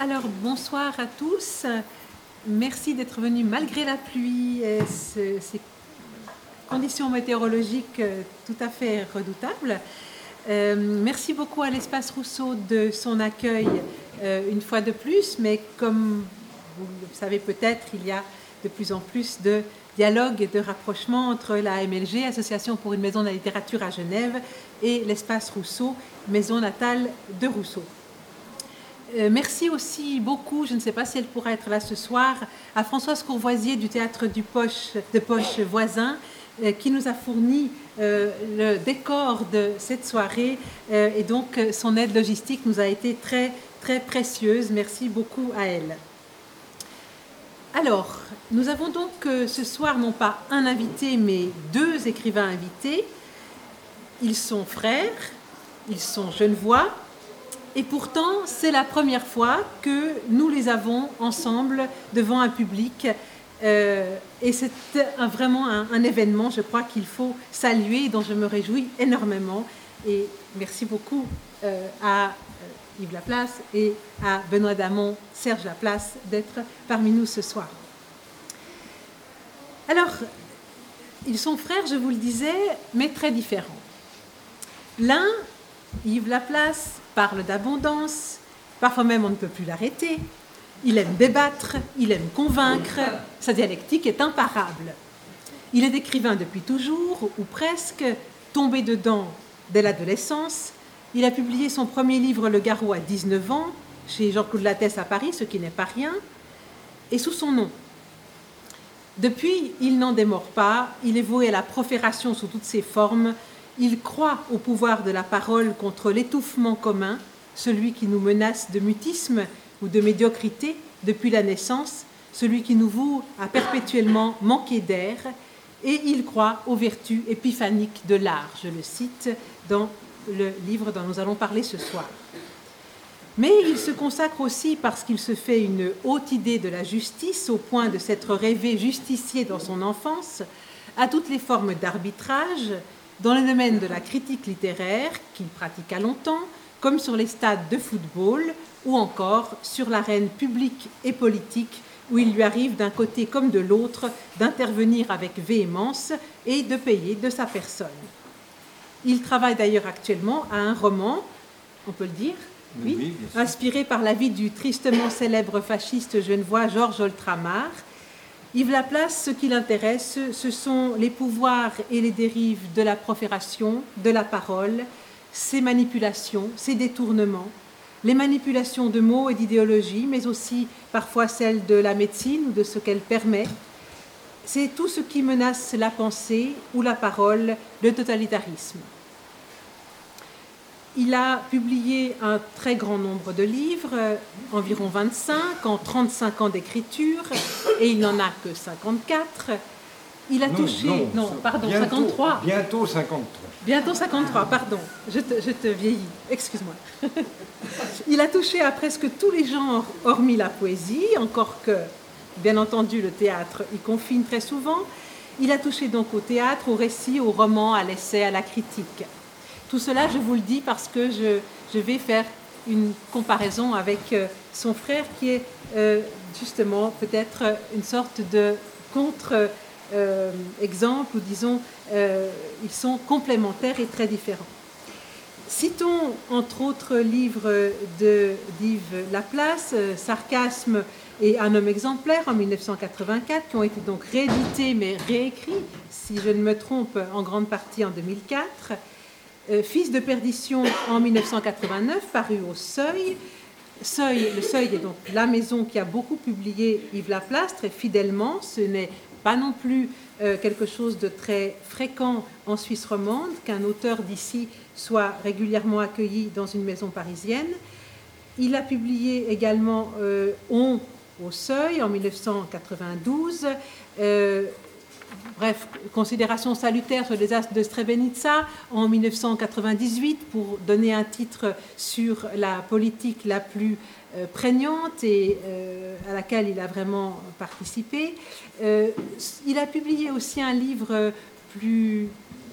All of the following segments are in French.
Alors, bonsoir à tous. Merci d'être venus malgré la pluie et ces conditions météorologiques tout à fait redoutables. Merci beaucoup à l'Espace Rousseau de son accueil une fois de plus, mais comme vous le savez peut-être, il y a de plus en plus de dialogue et de rapprochement entre la AMLG, Association pour une maison de la littérature à Genève, et l'Espace Rousseau, maison natale de Rousseau. Merci aussi beaucoup, je ne sais pas si elle pourra être là ce soir, à Françoise Courvoisier du Théâtre de Poche voisin, qui nous a fourni le décor de cette soirée, et donc son aide logistique nous a été très, très précieuse. Merci beaucoup à elle. Alors, nous avons donc ce soir non pas un invité, mais deux écrivains invités. Ils sont frères, ils sont genevois, et pourtant, c'est la première fois que nous les avons ensemble devant un public. Et c'est vraiment un événement, je crois, qu'il faut saluer, dont je me réjouis énormément. Et merci beaucoup à Yves Laplace et à Benoît Damon, Serge Laplace, d'être parmi nous ce soir. Alors, ils sont frères, je vous le disais, mais très différents. L'un, Yves Laplace, parle d'abondance, parfois même on ne peut plus l'arrêter. Il aime débattre, il aime convaincre, sa dialectique est imparable. Il est écrivain depuis toujours, ou presque, tombé dedans dès l'adolescence. Il a publié son premier livre, Le Garrot, à 19 ans, chez Jean-Claude Lattès à Paris, ce qui n'est pas rien, et sous son nom. Depuis, il n'en démord pas, il est voué à la profération sous toutes ses formes. Il croit au pouvoir de la parole contre l'étouffement commun, celui qui nous menace de mutisme ou de médiocrité depuis la naissance, celui qui nous voue à perpétuellement manquer d'air, et il croit aux vertus épiphaniques de l'art. Je le cite dans le livre dont nous allons parler ce soir. Mais il se consacre aussi parce qu'il se fait une haute idée de la justice, au point de s'être rêvé justicier dans son enfance, à toutes les formes d'arbitrage, dans le domaine de la critique littéraire, qu'il pratiqua longtemps, comme sur les stades de football, ou encore sur l'arène publique et politique, où il lui arrive d'un côté comme de l'autre d'intervenir avec véhémence et de payer de sa personne. Il travaille d'ailleurs actuellement à un roman, on peut le dire, oui, inspiré par la vie du tristement célèbre fasciste genevois Georges Oltramar. Yves Laplace, ce qui l'intéresse, ce sont les pouvoirs et les dérives de la profération, de la parole, ses manipulations, ses détournements, les manipulations de mots et d'idéologies, mais aussi parfois celles de la médecine ou de ce qu'elle permet. C'est tout ce qui menace la pensée ou la parole, le totalitarisme. Il a publié un très grand nombre de livres, environ 25, en 35 ans d'écriture, et il n'en a que 54. Il a touché... Non, pardon, bientôt, 53. Bientôt 53. Bientôt 53, pardon, je te vieillis, excuse-moi. Il a touché à presque tous les genres, hormis la poésie, encore que, bien entendu, le théâtre y confine très souvent. Il a touché donc au théâtre, au récit, au roman, à l'essai, à la critique. Tout cela, je vous le dis parce que je vais faire une comparaison avec son frère qui est justement peut-être une sorte de contre-exemple, ou disons, ils sont complémentaires et très différents. Citons entre autres livres d'Yves Laplace, Sarcasme et Un homme exemplaire en 1984, qui ont été donc réédités mais réécrits, si je ne me trompe, en grande partie en 2004. Fils de perdition en 1989, paru au Seuil. Le Seuil est donc la maison qui a beaucoup publié Yves Laplace, très fidèlement. Ce n'est pas non plus quelque chose de très fréquent en Suisse romande qu'un auteur d'ici soit régulièrement accueilli dans une maison parisienne. Il a publié également On au Seuil en 1992. Bref, considération salutaire sur les astres de Srebrenica en 1998 pour donner un titre sur la politique la plus prégnante et à laquelle il a vraiment participé. Il a publié aussi un livre plus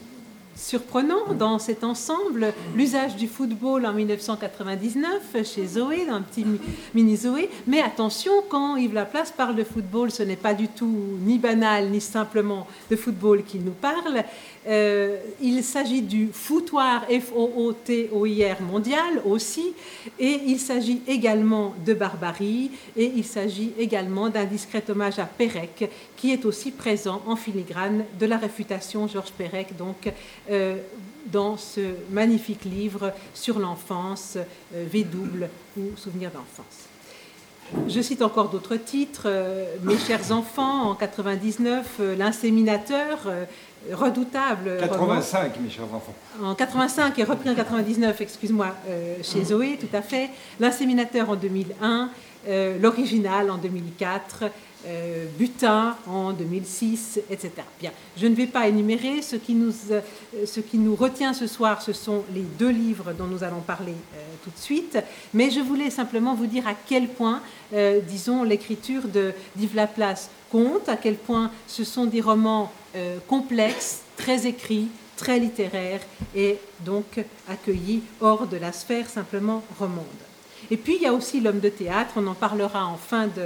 surprenant dans cet ensemble, l'usage du football en 1999 chez Zoé, dans un petit mini Zoé. Mais attention, quand Yves Laplace parle de football, ce n'est pas du tout ni banal, ni simplement de football qu'il nous parle. Il s'agit du foutoir, F-O-O-T-O-I-R mondial aussi, et il s'agit également de barbarie, et il s'agit également d'un discret hommage à Pérec, qui est aussi présent en filigrane de la réfutation Georges Perec, donc dans ce magnifique livre sur l'enfance, V double ou Souvenirs d'enfance. Je cite encore d'autres titres. Mes chers enfants, en 99, L'inséminateur, redoutable. 85, roman. Mes chers enfants. En 85 et repris en 99, excuse-moi, chez Zoé, tout à fait. L'inséminateur en 2001, l'original en 2004. Butin en 2006, etc. Bien, je ne vais pas énumérer. Ce qui nous retient ce soir, ce sont les deux livres dont nous allons parler tout de suite. Mais je voulais simplement vous dire à quel point, disons, l'écriture d'Yves Laplace compte, à quel point ce sont des romans complexes, très écrits, très littéraires et donc accueillis hors de la sphère simplement romande. Et puis, il y a aussi l'homme de théâtre, on en parlera en fin de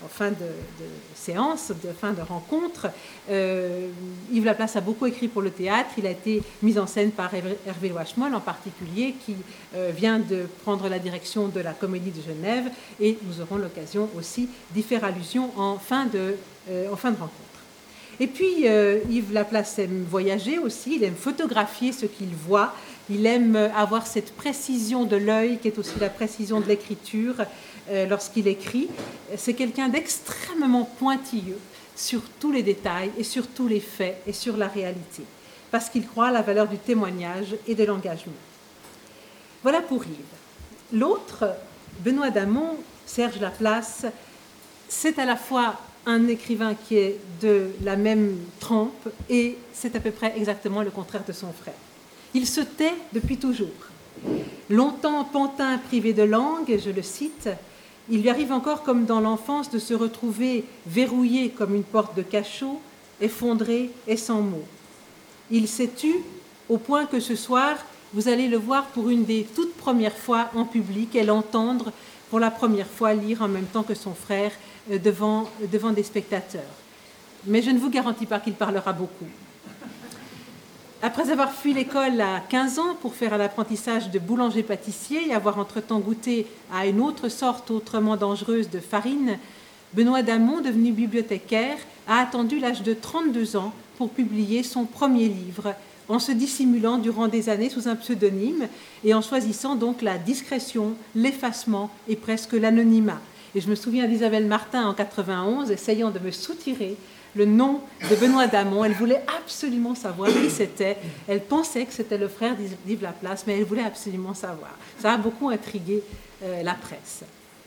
séance, de fin de rencontre. Yves Laplace a beaucoup écrit pour le théâtre, il a été mis en scène par Hervé Loachemol en particulier, qui vient de prendre la direction de la Comédie de Genève, et nous aurons l'occasion aussi d'y faire allusion en fin de rencontre. Et puis, Yves Laplace aime voyager aussi, il aime photographier ce qu'il voit, il aime avoir cette précision de l'œil qui est aussi la précision de l'écriture lorsqu'il écrit. C'est quelqu'un d'extrêmement pointilleux sur tous les détails et sur tous les faits et sur la réalité, parce qu'il croit à la valeur du témoignage et de l'engagement. Voilà pour Yves. L'autre, Benoît Damon, Serge Laplace, c'est à la fois un écrivain qui est de la même trempe et c'est à peu près exactement le contraire de son frère. Il se tait depuis toujours. Longtemps pantin privé de langue, je le cite, il lui arrive encore comme dans l'enfance de se retrouver verrouillé comme une porte de cachot, effondré et sans mots. Il s'est tu au point que ce soir, vous allez le voir pour une des toutes premières fois en public et l'entendre pour la première fois lire en même temps que son frère devant des spectateurs. Mais je ne vous garantis pas qu'il parlera beaucoup. Après avoir fui l'école à 15 ans pour faire un apprentissage de boulanger-pâtissier et avoir entre-temps goûté à une autre sorte autrement dangereuse de farine, Benoît Damon, devenu bibliothécaire, a attendu l'âge de 32 ans pour publier son premier livre, en se dissimulant durant des années sous un pseudonyme et en choisissant donc la discrétion, l'effacement et presque l'anonymat. Et je me souviens d'Isabelle Martin en 91 essayant de me soutirer le nom de Benoît Damon. Elle voulait absolument savoir qui c'était. Elle pensait que c'était le frère d'Yves Laplace, mais elle voulait absolument savoir. Ça a beaucoup intrigué la presse.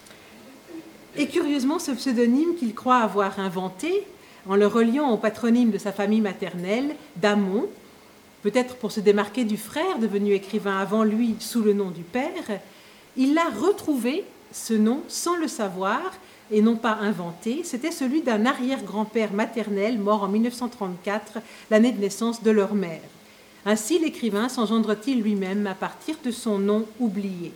Et curieusement, ce pseudonyme qu'il croit avoir inventé, en le reliant au patronyme de sa famille maternelle, Damon, peut-être pour se démarquer du frère devenu écrivain avant lui sous le nom du père, il l'a retrouvé, ce nom, sans le savoir, et non pas inventé. C'était celui d'un arrière-grand-père maternel mort en 1934, l'année de naissance de leur mère. Ainsi, l'écrivain s'engendre-t-il lui-même à partir de son nom oublié.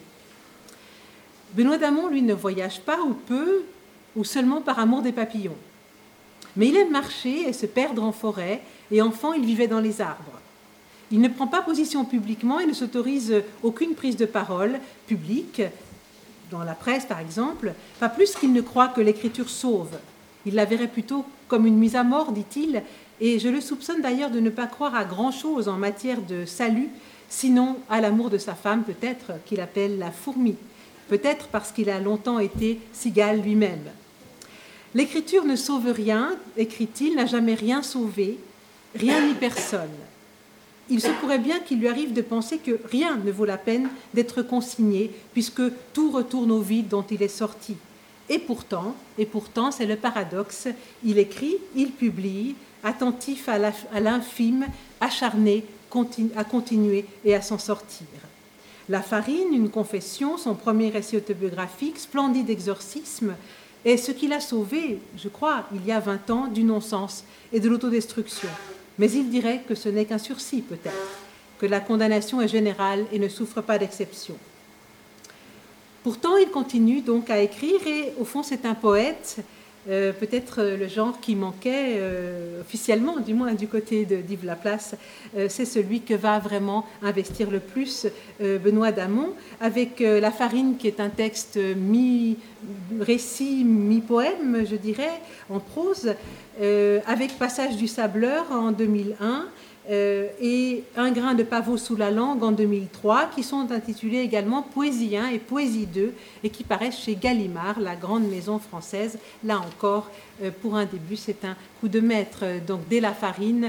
Benoît Damon, lui, ne voyage pas ou peu, ou seulement par amour des papillons. Mais il aime marcher et se perdre en forêt, et enfant, il vivait dans les arbres. Il ne prend pas position publiquement et ne s'autorise aucune prise de parole publique, dans la presse par exemple, pas plus qu'il ne croit que l'écriture sauve. Il la verrait plutôt comme une mise à mort, dit-il, et je le soupçonne d'ailleurs de ne pas croire à grand-chose en matière de salut, sinon à l'amour de sa femme, peut-être qu'il appelle la fourmi, peut-être parce qu'il a longtemps été cigale lui-même. L'écriture ne sauve rien, écrit-il, n'a jamais rien sauvé, rien ni personne. Il se pourrait bien qu'il lui arrive de penser que rien ne vaut la peine d'être consigné, puisque tout retourne au vide dont il est sorti. Et pourtant, c'est le paradoxe, il écrit, il publie, attentif à l'infime, acharné à continuer et à s'en sortir. La farine, une confession, son premier récit autobiographique, splendide exorcisme, est ce qu'il a sauvé, je crois, il y a 20 ans, du non-sens et de l'autodestruction. Mais il dirait que ce n'est qu'un sursis, peut-être. que la condamnation est générale et ne souffre pas d'exception. Pourtant, il continue donc à écrire et au fond, c'est un poète, peut-être le genre qui manquait officiellement, du moins du côté d'Yves Laplace, c'est celui que va vraiment investir le plus Benoît Damon, avec La Farine, qui est un texte mi-récit, mi-poème, je dirais, en prose, avec Passage du Sableur en 2001, et Un grain de pavot sous la langue en 2003, qui sont intitulés également Poésie 1 et Poésie 2, et qui paraissent chez Gallimard, la grande maison française. Là encore, pour un début, c'est un coup de maître. Donc, dès La Farine,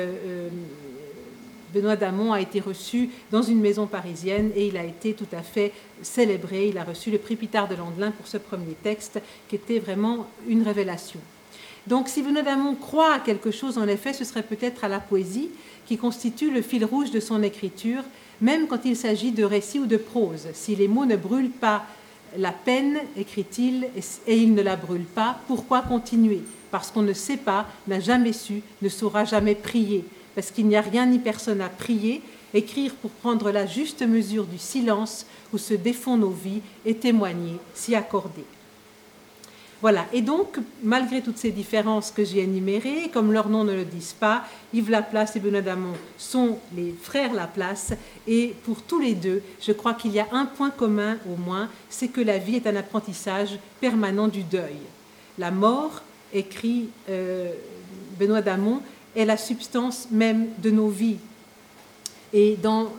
Benoît Damon a été reçu dans une maison parisienne et il a été tout à fait célébré. Il a reçu le prix Pitard de Landelin pour ce premier texte, qui était vraiment une révélation. Donc, si Benoît Damon croit à quelque chose, en effet, ce serait peut-être à la poésie, qui constitue le fil rouge de son écriture, même quand il s'agit de récits ou de prose. Si les mots ne brûlent pas la peine, écrit-il, et ils ne la brûlent pas, pourquoi continuer? Parce qu'on ne sait pas, n'a jamais su, ne saura jamais prier. Parce qu'il n'y a rien ni personne à prier, écrire pour prendre la juste mesure du silence où se défont nos vies et témoigner, s'y accorder. Voilà, et donc, malgré toutes ces différences que j'ai énumérées, comme leurs noms ne le disent pas, Yves Laplace et Benoît Damon sont les frères Laplace, et pour tous les deux, je crois qu'il y a un point commun au moins, c'est que la vie est un apprentissage permanent du deuil. La mort, écrit Benoît Damon, est la substance même de nos vies. Et dans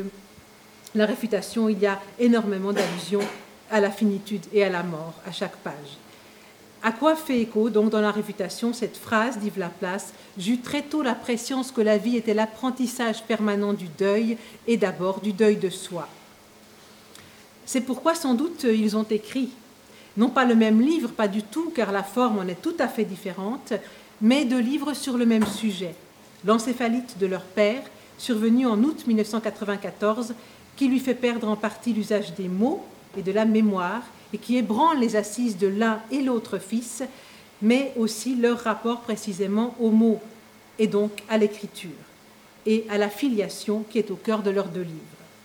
la réfutation, il y a énormément d'allusions à la finitude et à la mort, à chaque page. À quoi fait écho, donc, dans la réfutation, cette phrase d'Yves Laplace: « J'eus très tôt la prescience que la vie était l'apprentissage permanent du deuil, et d'abord du deuil de soi. » C'est pourquoi, sans doute, ils ont écrit, non pas le même livre, pas du tout, car la forme en est tout à fait différente, mais deux livres sur le même sujet. L'encéphalite de leur père, survenu en août 1994, qui lui fait perdre en partie l'usage des mots et de la mémoire, et qui ébranle les assises de l'un et l'autre fils, mais aussi leur rapport précisément aux mots, et donc à l'écriture, et à la filiation qui est au cœur de leurs deux livres.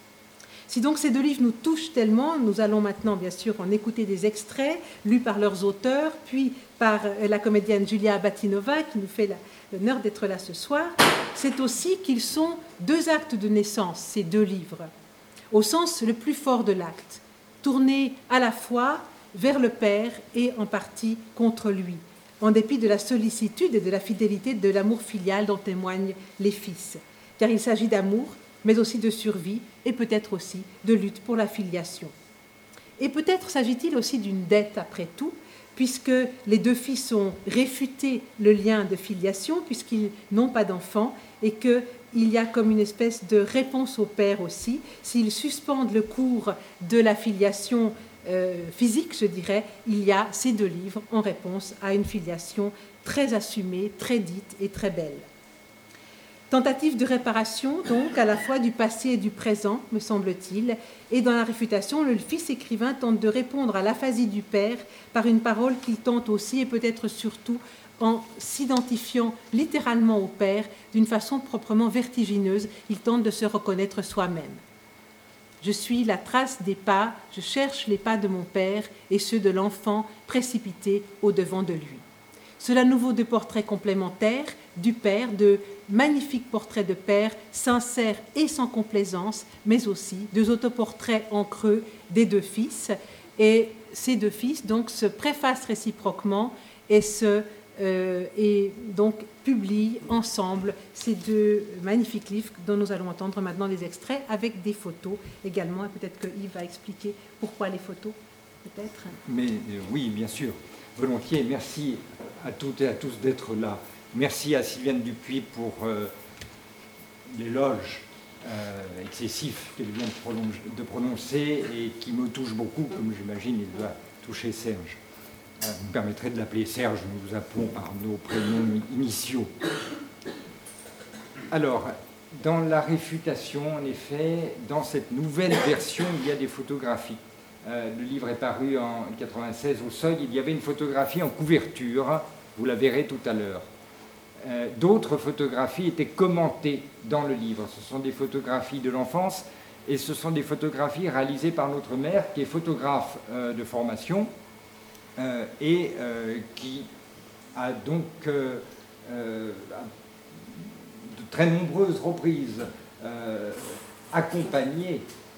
Si donc ces deux livres nous touchent tellement, nous allons maintenant bien sûr en écouter des extraits, lus par leurs auteurs, puis par la comédienne Julia Batinova, qui nous fait l'honneur d'être là ce soir. C'est aussi qu'ils sont deux actes de naissance, ces deux livres, au sens le plus fort de l'acte, tourné à la fois vers le Père et en partie contre lui, en dépit de la sollicitude et de la fidélité de l'amour filial dont témoignent les fils. Car il s'agit d'amour, mais aussi de survie et peut-être aussi de lutte pour la filiation. Et peut-être s'agit-il aussi d'une dette après tout, puisque les deux fils ont réfuté le lien de filiation, puisqu'ils n'ont pas d'enfants, et qu'il y a comme une espèce de réponse au père aussi. S'ils suspendent le cours de la filiation physique, je dirais, il y a ces deux livres en réponse à une filiation très assumée, très dite et très belle. Tentative de réparation, donc, à la fois du passé et du présent, me semble-t-il, et dans la réfutation, le fils écrivain tente de répondre à l'aphasie du père par une parole qu'il tente aussi, et peut-être surtout en s'identifiant littéralement au père d'une façon proprement vertigineuse. Il tente de se reconnaître soi-même. Je suis la trace des pas, je cherche les pas de mon père et ceux de l'enfant précipité au-devant de lui. Cela nous vaut de portraits complémentaires du père, de magnifiques portraits de père, sincères et sans complaisance, mais aussi deux autoportraits en creux des deux fils. Et ces deux fils donc se préfacent réciproquement et donc publient ensemble ces deux magnifiques livres dont nous allons entendre maintenant les extraits, avec des photos également. Et peut-être que Yves va expliquer pourquoi les photos, peut-être. Mais oui, bien sûr, volontiers. Merci à toutes et à tous d'être là. Merci à Sylviane Dupuis pour l'éloge excessif qu'elle vient de prononcer et qui me touche beaucoup, comme j'imagine il doit toucher Serge. Vous me permettrez de l'appeler Serge, nous vous appelons par nos prénoms initiaux. Alors, dans la réfutation, en effet, dans cette nouvelle version, il y a des photographies. Le livre est paru en 1996 au Seuil. Il y avait une photographie en couverture, vous la verrez tout à l'heure. d'autres photographies étaient commentées dans le livre. Ce sont des photographies de l'enfance et ce sont des photographies réalisées par notre mère qui est photographe de formation et qui a donc de très nombreuses reprises accompagné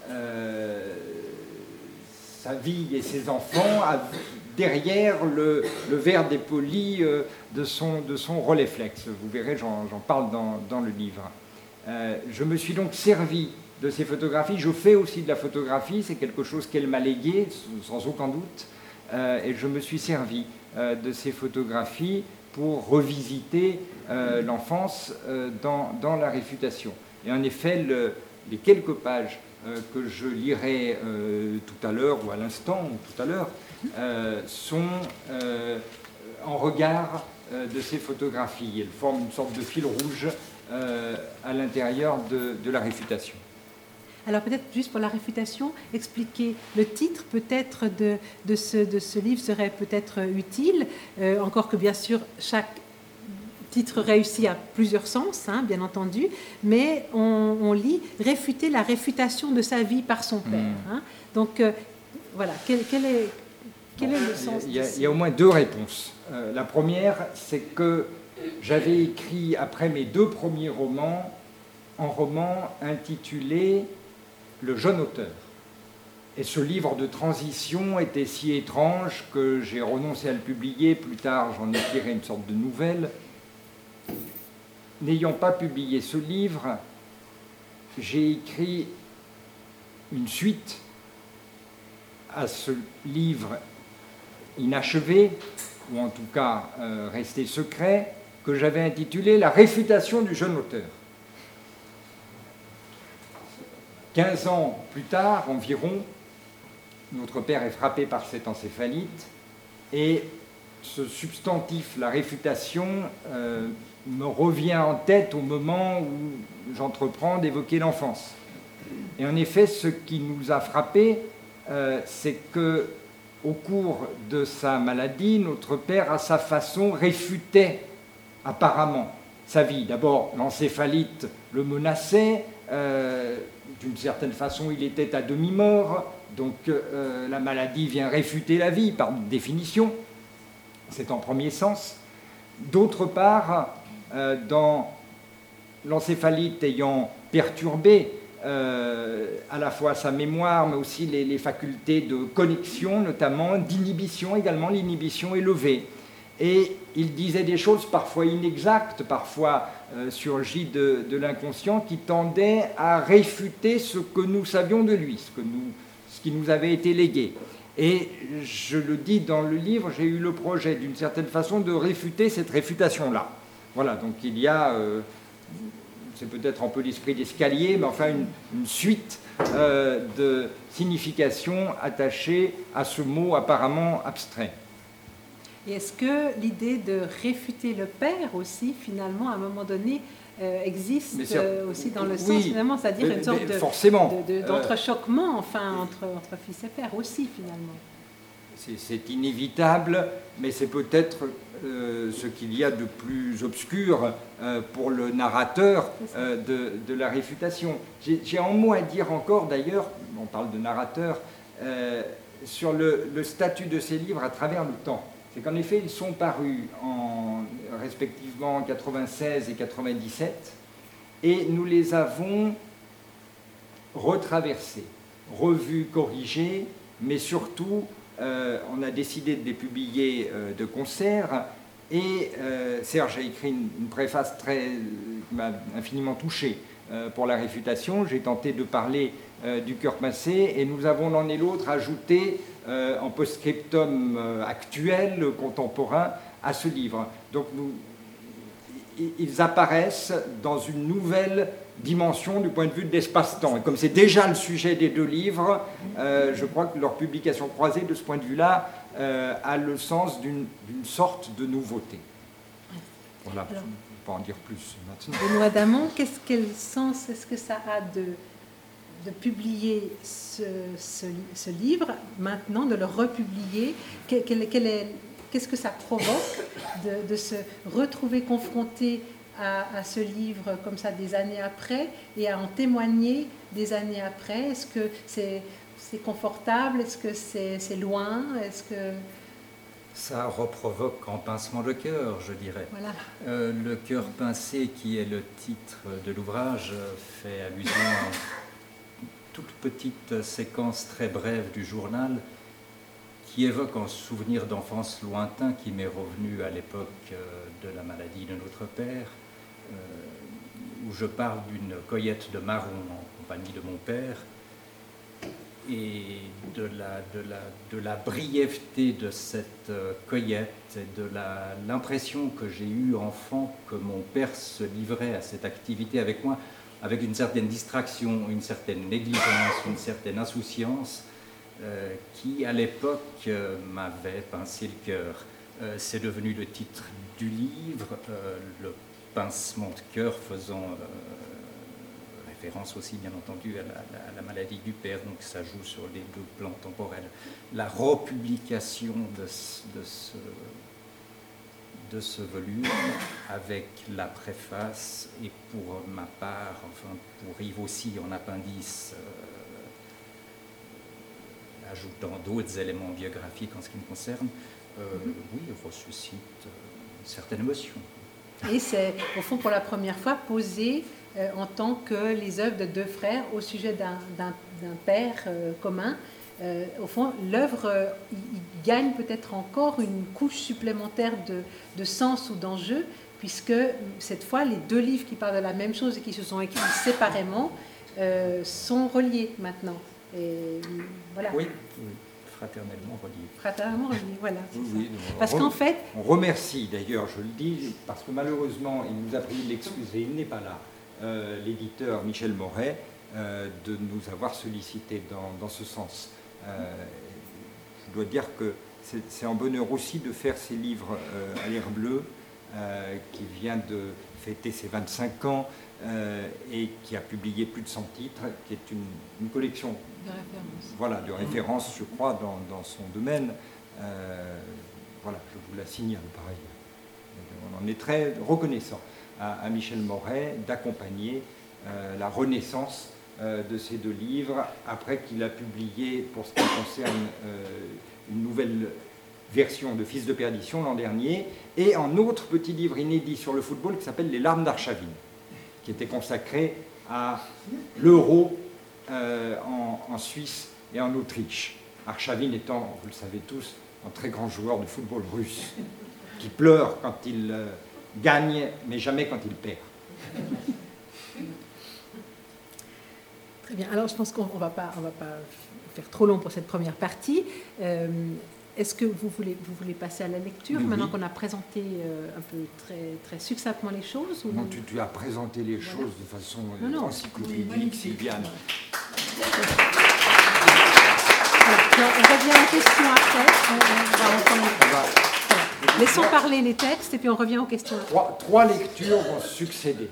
sa vie et ses enfants derrière le verre dépoli de son Rolleiflex. Vous verrez, j'en parle dans le livre. Je me suis donc servi de ces photographies. Je fais aussi de la photographie, c'est quelque chose qu'elle m'a légué, sans aucun doute. Et je me suis servi de ces photographies pour revisiter l'enfance dans la réfutation. Et en effet, les quelques pages que je lirai tout à l'heure ou à l'instant ou tout à l'heure sont en regard de ces photographies. Elles forment une sorte de fil rouge à l'intérieur de la réfutation. Alors peut-être juste pour la réfutation, expliquer le titre peut-être de ce livre serait peut-être utile, encore que bien sûr chaque titre réussi a plusieurs sens, hein, bien entendu, mais on lit « Réfuter la réfutation de sa vie par son père ». Hein. Donc voilà, quel est le sens? Il y a au moins deux réponses. La première, c'est que j'avais écrit, après mes deux premiers romans, un roman intitulé « Le jeune auteur ». Et ce livre de transition était si étrange que j'ai renoncé à le publier. Plus tard, j'en ai tiré une sorte de nouvelle. N'ayant pas publié ce livre, j'ai écrit une suite à ce livre inachevé, ou en tout cas resté secret, que j'avais intitulé « La réfutation du jeune auteur ». 15 ans plus tard, environ, notre père est frappé par cette encéphalite et ce substantif, la réfutation, me revient en tête au moment où j'entreprends d'évoquer l'enfance. Et en effet, ce qui nous a frappés, c'est que au cours de sa maladie, notre père, à sa façon, réfutait apparemment sa vie. D'abord, l'encéphalite le menaçait, d'une certaine façon, il était à demi-mort, donc la maladie vient réfuter la vie, par définition. C'est en premier sens. D'autre part, dans l'encéphalite ayant perturbé à la fois sa mémoire, mais aussi les facultés de connexion, notamment d'inhibition également, l'inhibition est levée. Et il disait des choses parfois inexactes, parfois surgies de l'inconscient, qui tendaient à réfuter ce que nous savions de lui, ce qui nous avait été légué. Et je le dis dans le livre, j'ai eu le projet, d'une certaine façon, de réfuter cette réfutation-là. Voilà, donc il y a, c'est peut-être un peu l'esprit d'escalier, mais enfin une suite de significations attachées à ce mot apparemment abstrait. Et est-ce que l'idée de réfuter le père aussi, finalement, à un moment donné, existe aussi dans le sens, finalement, c'est-à-dire une sorte d'entrechoquement, enfin, entre fils et père aussi, finalement. C'est inévitable, mais c'est peut-être ce qu'il y a de plus obscur pour le narrateur de la réfutation. J'ai un mot à dire encore, d'ailleurs, on parle de narrateur, sur le statut de ces livres à travers le temps. C'est qu'en effet, ils sont parus respectivement en 96 et 97, et nous les avons retraversés, revus, corrigés, mais surtout, on a décidé de les publier de concert, et Serge a écrit une préface qui m'a infiniment touché pour la réfutation. J'ai tenté de parler du cœur pincé, et nous avons l'un et l'autre ajouté en post-scriptum actuel, contemporain, à ce livre. Donc ils apparaissent dans une nouvelle dimension du point de vue de l'espace-temps. Et comme c'est déjà le sujet des deux livres, je crois que leur publication croisée, de ce point de vue-là, a le sens d'une sorte de nouveauté. Voilà, alors, on peut en dire plus maintenant. Benoît Damon, quel sens est-ce que ça a de publier ce livre maintenant, de le republier? Quelle qu'est-ce que ça provoque de se retrouver confronté à ce livre comme ça des années après et à en témoigner des années après? Est-ce que c'est confortable? Est-ce que c'est loin? Est-ce que... Ça reprovoque en pincement le cœur, je dirais. Voilà. Le cœur pincé, qui est le titre de l'ouvrage, fait allusion à une toute petite séquence très brève du journal qui évoque un souvenir d'enfance lointain qui m'est revenu à l'époque de la maladie de notre père, où je parle d'une cueillette de marrons en compagnie de mon père, et de la brièveté de cette cueillette et de l'impression que j'ai eue enfant que mon père se livrait à cette activité avec moi, avec une certaine distraction, une certaine négligence, une certaine insouciance, qui à l'époque m'avait pincé le cœur. C'est devenu le titre du livre, le pincement de cœur faisant référence aussi bien entendu à la maladie du père, donc ça joue sur les deux plans temporels. La republication de ce volume avec la préface et pour ma part, enfin pour Yves aussi en appendice, ajoutant d'autres éléments biographiques en ce qui me concerne, oui, ressuscite une certaine émotion. Et c'est, au fond, pour la première fois, posé en tant que les œuvres de deux frères au sujet d'un père commun. Au fond, l'œuvre il gagne peut-être encore une couche supplémentaire de sens ou d'enjeu, puisque cette fois, les deux livres qui parlent de la même chose et qui se sont écrits séparément sont reliés maintenant. Et voilà. Oui, oui. Fraternellement reliés. Fraternellement reliés, voilà. Oui, parce qu'en fait... On remercie d'ailleurs, je le dis, parce que malheureusement, il nous a prié de l'excuser, il n'est pas là, l'éditeur Michel Moret, de nous avoir sollicité dans ce sens. Je dois dire que c'est un bonheur aussi de faire ces livres à l'air bleu, qui vient de fêter ses 25 ans et qui a publié plus de 100 titres, qui est une collection de référence. Voilà, de référence, je crois, dans son domaine. Voilà, je vous la signale, pareil. On en est très reconnaissant à Michel Moret d'accompagner la renaissance de ces deux livres, après qu'il a publié, pour ce qui concerne une nouvelle version de Fils de perdition l'an dernier, et un autre petit livre inédit sur le football qui s'appelle Les larmes d'Arshavin, qui était consacré à l'Euro en Suisse et en Autriche. Arshavin étant, vous le savez tous, un très grand joueur de football russe, qui pleure quand il gagne, mais jamais quand il perd. Très bien. Alors, je pense qu'on ne va pas faire trop long pour cette première partie. Est-ce que vous voulez passer à la lecture, oui, maintenant qu'on a présenté un peu très succinctement les choses ou... Non, tu as présenté les choses de façon encyclopédique, Sylviane. Alors, on revient à la question après. Laissons parler les textes et puis on revient aux questions. Trois lectures vont succéder.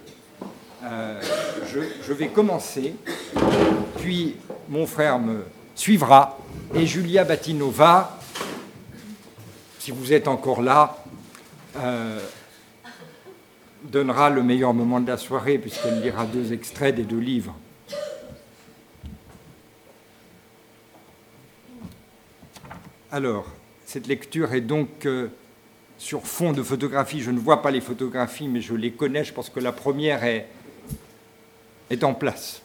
Je vais commencer, puis mon frère me suivra et Julia Batinova, si vous êtes encore là, donnera le meilleur moment de la soirée puisqu'elle lira 2 extraits des 2 livres. Alors, cette lecture est donc sur fond de photographie. Je ne vois pas les photographies, mais je les connais. Je pense que la première est en place.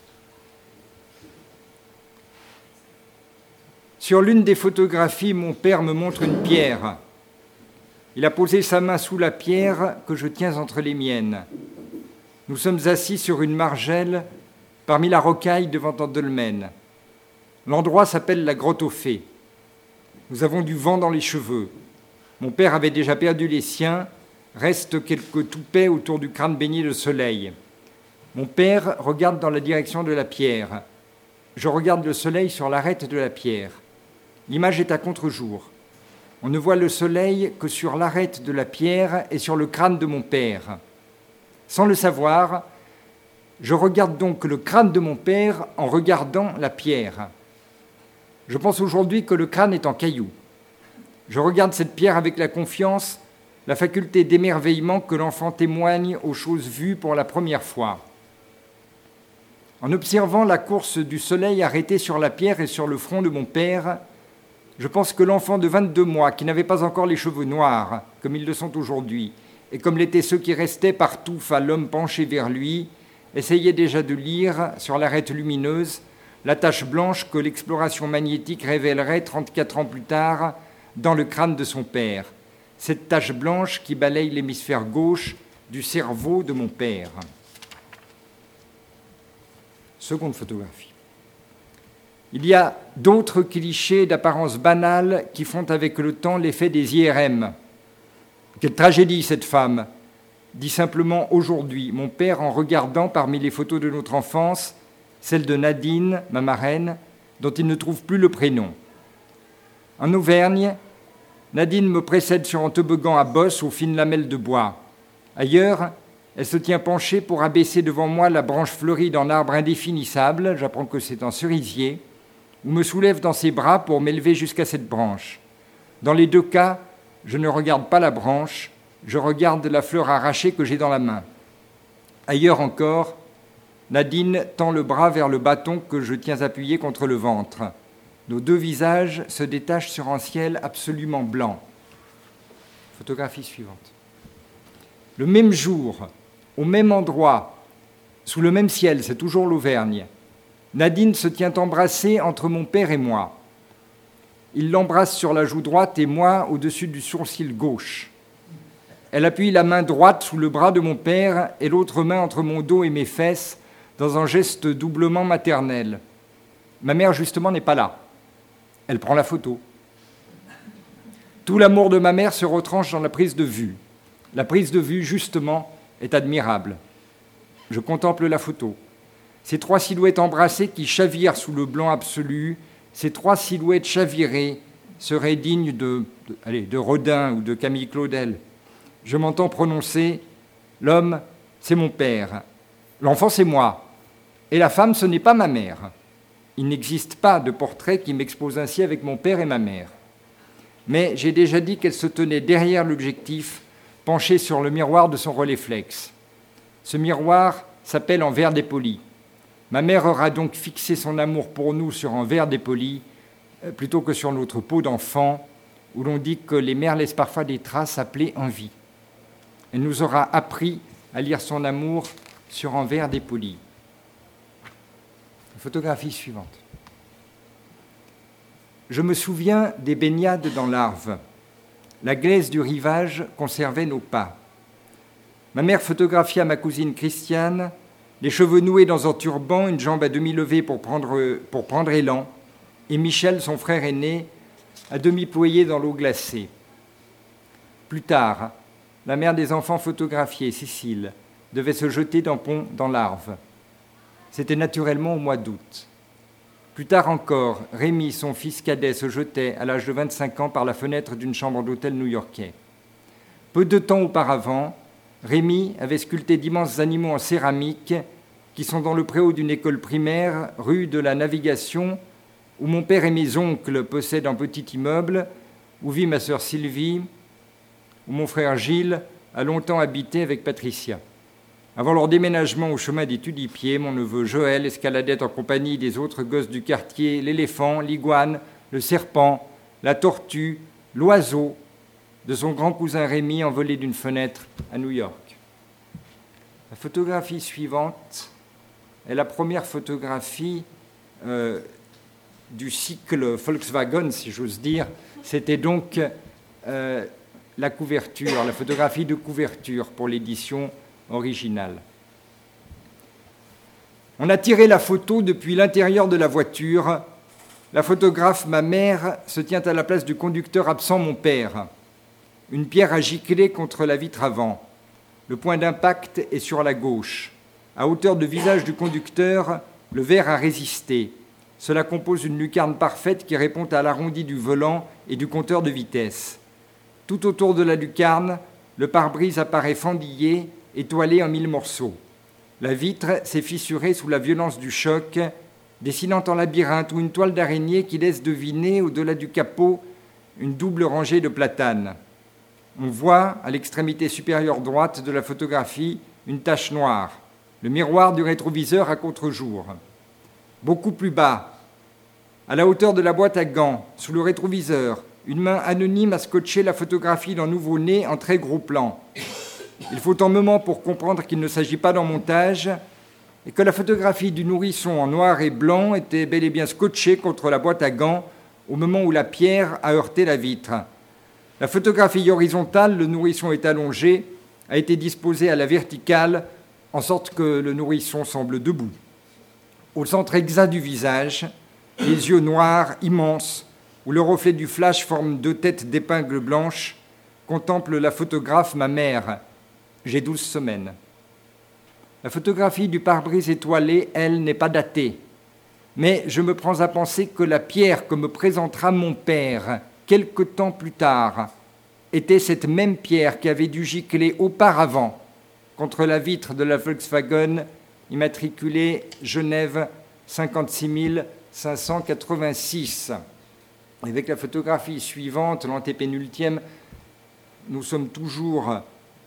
Sur l'une des photographies, mon père me montre une pierre. Il a posé sa main sous la pierre que je tiens entre les miennes. Nous sommes assis sur une margelle parmi la rocaille devant un dolmen. L'endroit s'appelle la grotte aux fées. Nous avons du vent dans les cheveux. Mon père avait déjà perdu les siens. Restent quelques toupets autour du crâne baigné de soleil. Mon père regarde dans la direction de la pierre. Je regarde le soleil sur l'arête de la pierre. L'image est à contre-jour. On ne voit le soleil que sur l'arête de la pierre et sur le crâne de mon père. Sans le savoir, je regarde donc le crâne de mon père en regardant la pierre. Je pense aujourd'hui que le crâne est en caillou. Je regarde cette pierre avec la confiance, la faculté d'émerveillement que l'enfant témoigne aux choses vues pour la première fois. En observant la course du soleil arrêté sur la pierre et sur le front de mon père, je pense que l'enfant de 22 mois, qui n'avait pas encore les cheveux noirs, comme ils le sont aujourd'hui, et comme l'étaient ceux qui restaient partout à l'homme penché vers lui, essayait déjà de lire, sur l'arête lumineuse, la tache blanche que l'exploration magnétique révélerait 34 ans plus tard dans le crâne de son père. Cette tache blanche qui balaye l'hémisphère gauche du cerveau de mon père. Seconde photographie. Il y a d'autres clichés d'apparence banale qui font avec le temps l'effet des IRM. Quelle tragédie cette femme, dit simplement aujourd'hui mon père en regardant parmi les photos de notre enfance celle de Nadine, ma marraine, dont il ne trouve plus le prénom. En Auvergne, Nadine me précède sur un toboggan à bosses aux fines lamelles de bois. Ailleurs, elle se tient penchée pour abaisser devant moi la branche fleurie d'un arbre indéfinissable, j'apprends que c'est un cerisier, ou me soulève dans ses bras pour m'élever jusqu'à cette branche. Dans les deux cas, je ne regarde pas la branche, je regarde la fleur arrachée que j'ai dans la main. Ailleurs encore, Nadine tend le bras vers le bâton que je tiens appuyé contre le ventre. Nos deux visages se détachent sur un ciel absolument blanc. Photographie suivante. Le même jour, au même endroit, sous le même ciel, c'est toujours l'Auvergne, Nadine se tient embrassée entre mon père et moi. Il l'embrasse sur la joue droite et moi au-dessus du sourcil gauche. Elle appuie la main droite sous le bras de mon père et l'autre main entre mon dos et mes fesses dans un geste doublement maternel. Ma mère, justement, n'est pas là. Elle prend la photo. Tout l'amour de ma mère se retranche dans la prise de vue. La prise de vue, justement, est admirable. Je contemple la photo. Ces trois silhouettes embrassées qui chavirent sous le blanc absolu, ces trois silhouettes chavirées seraient dignes de Rodin ou de Camille Claudel. Je m'entends prononcer « L'homme, c'est mon père. L'enfant, c'est moi. Et la femme, ce n'est pas ma mère. » Il n'existe pas de portrait qui m'expose ainsi avec mon père et ma mère. Mais j'ai déjà dit qu'elle se tenait derrière l'objectif, penchée sur le miroir de son Rolleiflex. Ce miroir s'appelle un verre dépoli. Ma mère aura donc fixé son amour pour nous sur un verre dépoli, plutôt que sur notre peau d'enfant, où l'on dit que les mères laissent parfois des traces appelées envie. Elle nous aura appris à lire son amour sur un verre dépoli. Photographie suivante. Je me souviens des baignades dans l'Arve. La glaise du rivage conservait nos pas. Ma mère photographia ma cousine Christiane, les cheveux noués dans un turban, une jambe à demi levée pour prendre élan, et Michel, son frère aîné, à demi ployé dans l'eau glacée. Plus tard, la mère des enfants photographiés, Cécile, devait se jeter d'un pont dans l'Arve. C'était naturellement au mois d'août. Plus tard encore, Rémi, son fils cadet, se jetait à l'âge de 25 ans par la fenêtre d'une chambre d'hôtel new-yorkais. Peu de temps auparavant, Rémi avait sculpté d'immenses animaux en céramique qui sont dans le préau d'une école primaire, rue de la Navigation, où mon père et mes oncles possèdent un petit immeuble, où vit ma sœur Sylvie, où mon frère Gilles a longtemps habité avec Patricia. Avant leur déménagement au chemin des Tulipiers, mon neveu Joël escaladait en compagnie des autres gosses du quartier l'éléphant, l'iguane, le serpent, la tortue, l'oiseau de son grand cousin Rémi envolé d'une fenêtre à New York. La photographie suivante est la première photographie du cycle Volkswagen, si j'ose dire. C'était donc la couverture, la photographie de couverture pour l'édition originale. On a tiré la photo depuis l'intérieur de la voiture. La photographe, ma mère, se tient à la place du conducteur absent, mon père. Une pierre a giclé contre la vitre avant. Le point d'impact est sur la gauche. À hauteur de visage du conducteur, le verre a résisté. Cela compose une lucarne parfaite qui répond à l'arrondi du volant et du compteur de vitesse. Tout autour de la lucarne, le pare-brise apparaît fendillé, étoilé en 1000 morceaux. La vitre s'est fissurée sous la violence du choc, dessinant en labyrinthe ou une toile d'araignée qui laisse deviner, au-delà du capot, une double rangée de platanes. On voit à l'extrémité supérieure droite de la photographie une tache noire, le miroir du rétroviseur à contre-jour. Beaucoup plus bas, à la hauteur de la boîte à gants, sous le rétroviseur, une main anonyme a scotché la photographie d'un nouveau-né en très gros plan. Il faut un moment pour comprendre qu'il ne s'agit pas d'un montage et que la photographie du nourrisson en noir et blanc était bel et bien scotchée contre la boîte à gants au moment où la pierre a heurté la vitre. La photographie horizontale, le nourrisson est allongé, a été disposée à la verticale, en sorte que le nourrisson semble debout. Au centre exact du visage, les yeux noirs, immenses, où le reflet du flash forme 2 têtes d'épingles blanches, contemple la photographe, ma mère. J'ai 12 semaines. La photographie du pare-brise étoilé, elle, n'est pas datée. Mais je me prends à penser que la pierre que me présentera mon père, quelque temps plus tard, était cette même pierre qui avait dû gicler auparavant contre la vitre de la Volkswagen immatriculée Genève 56 586. Avec la photographie suivante, l'antépénultième, nous sommes toujours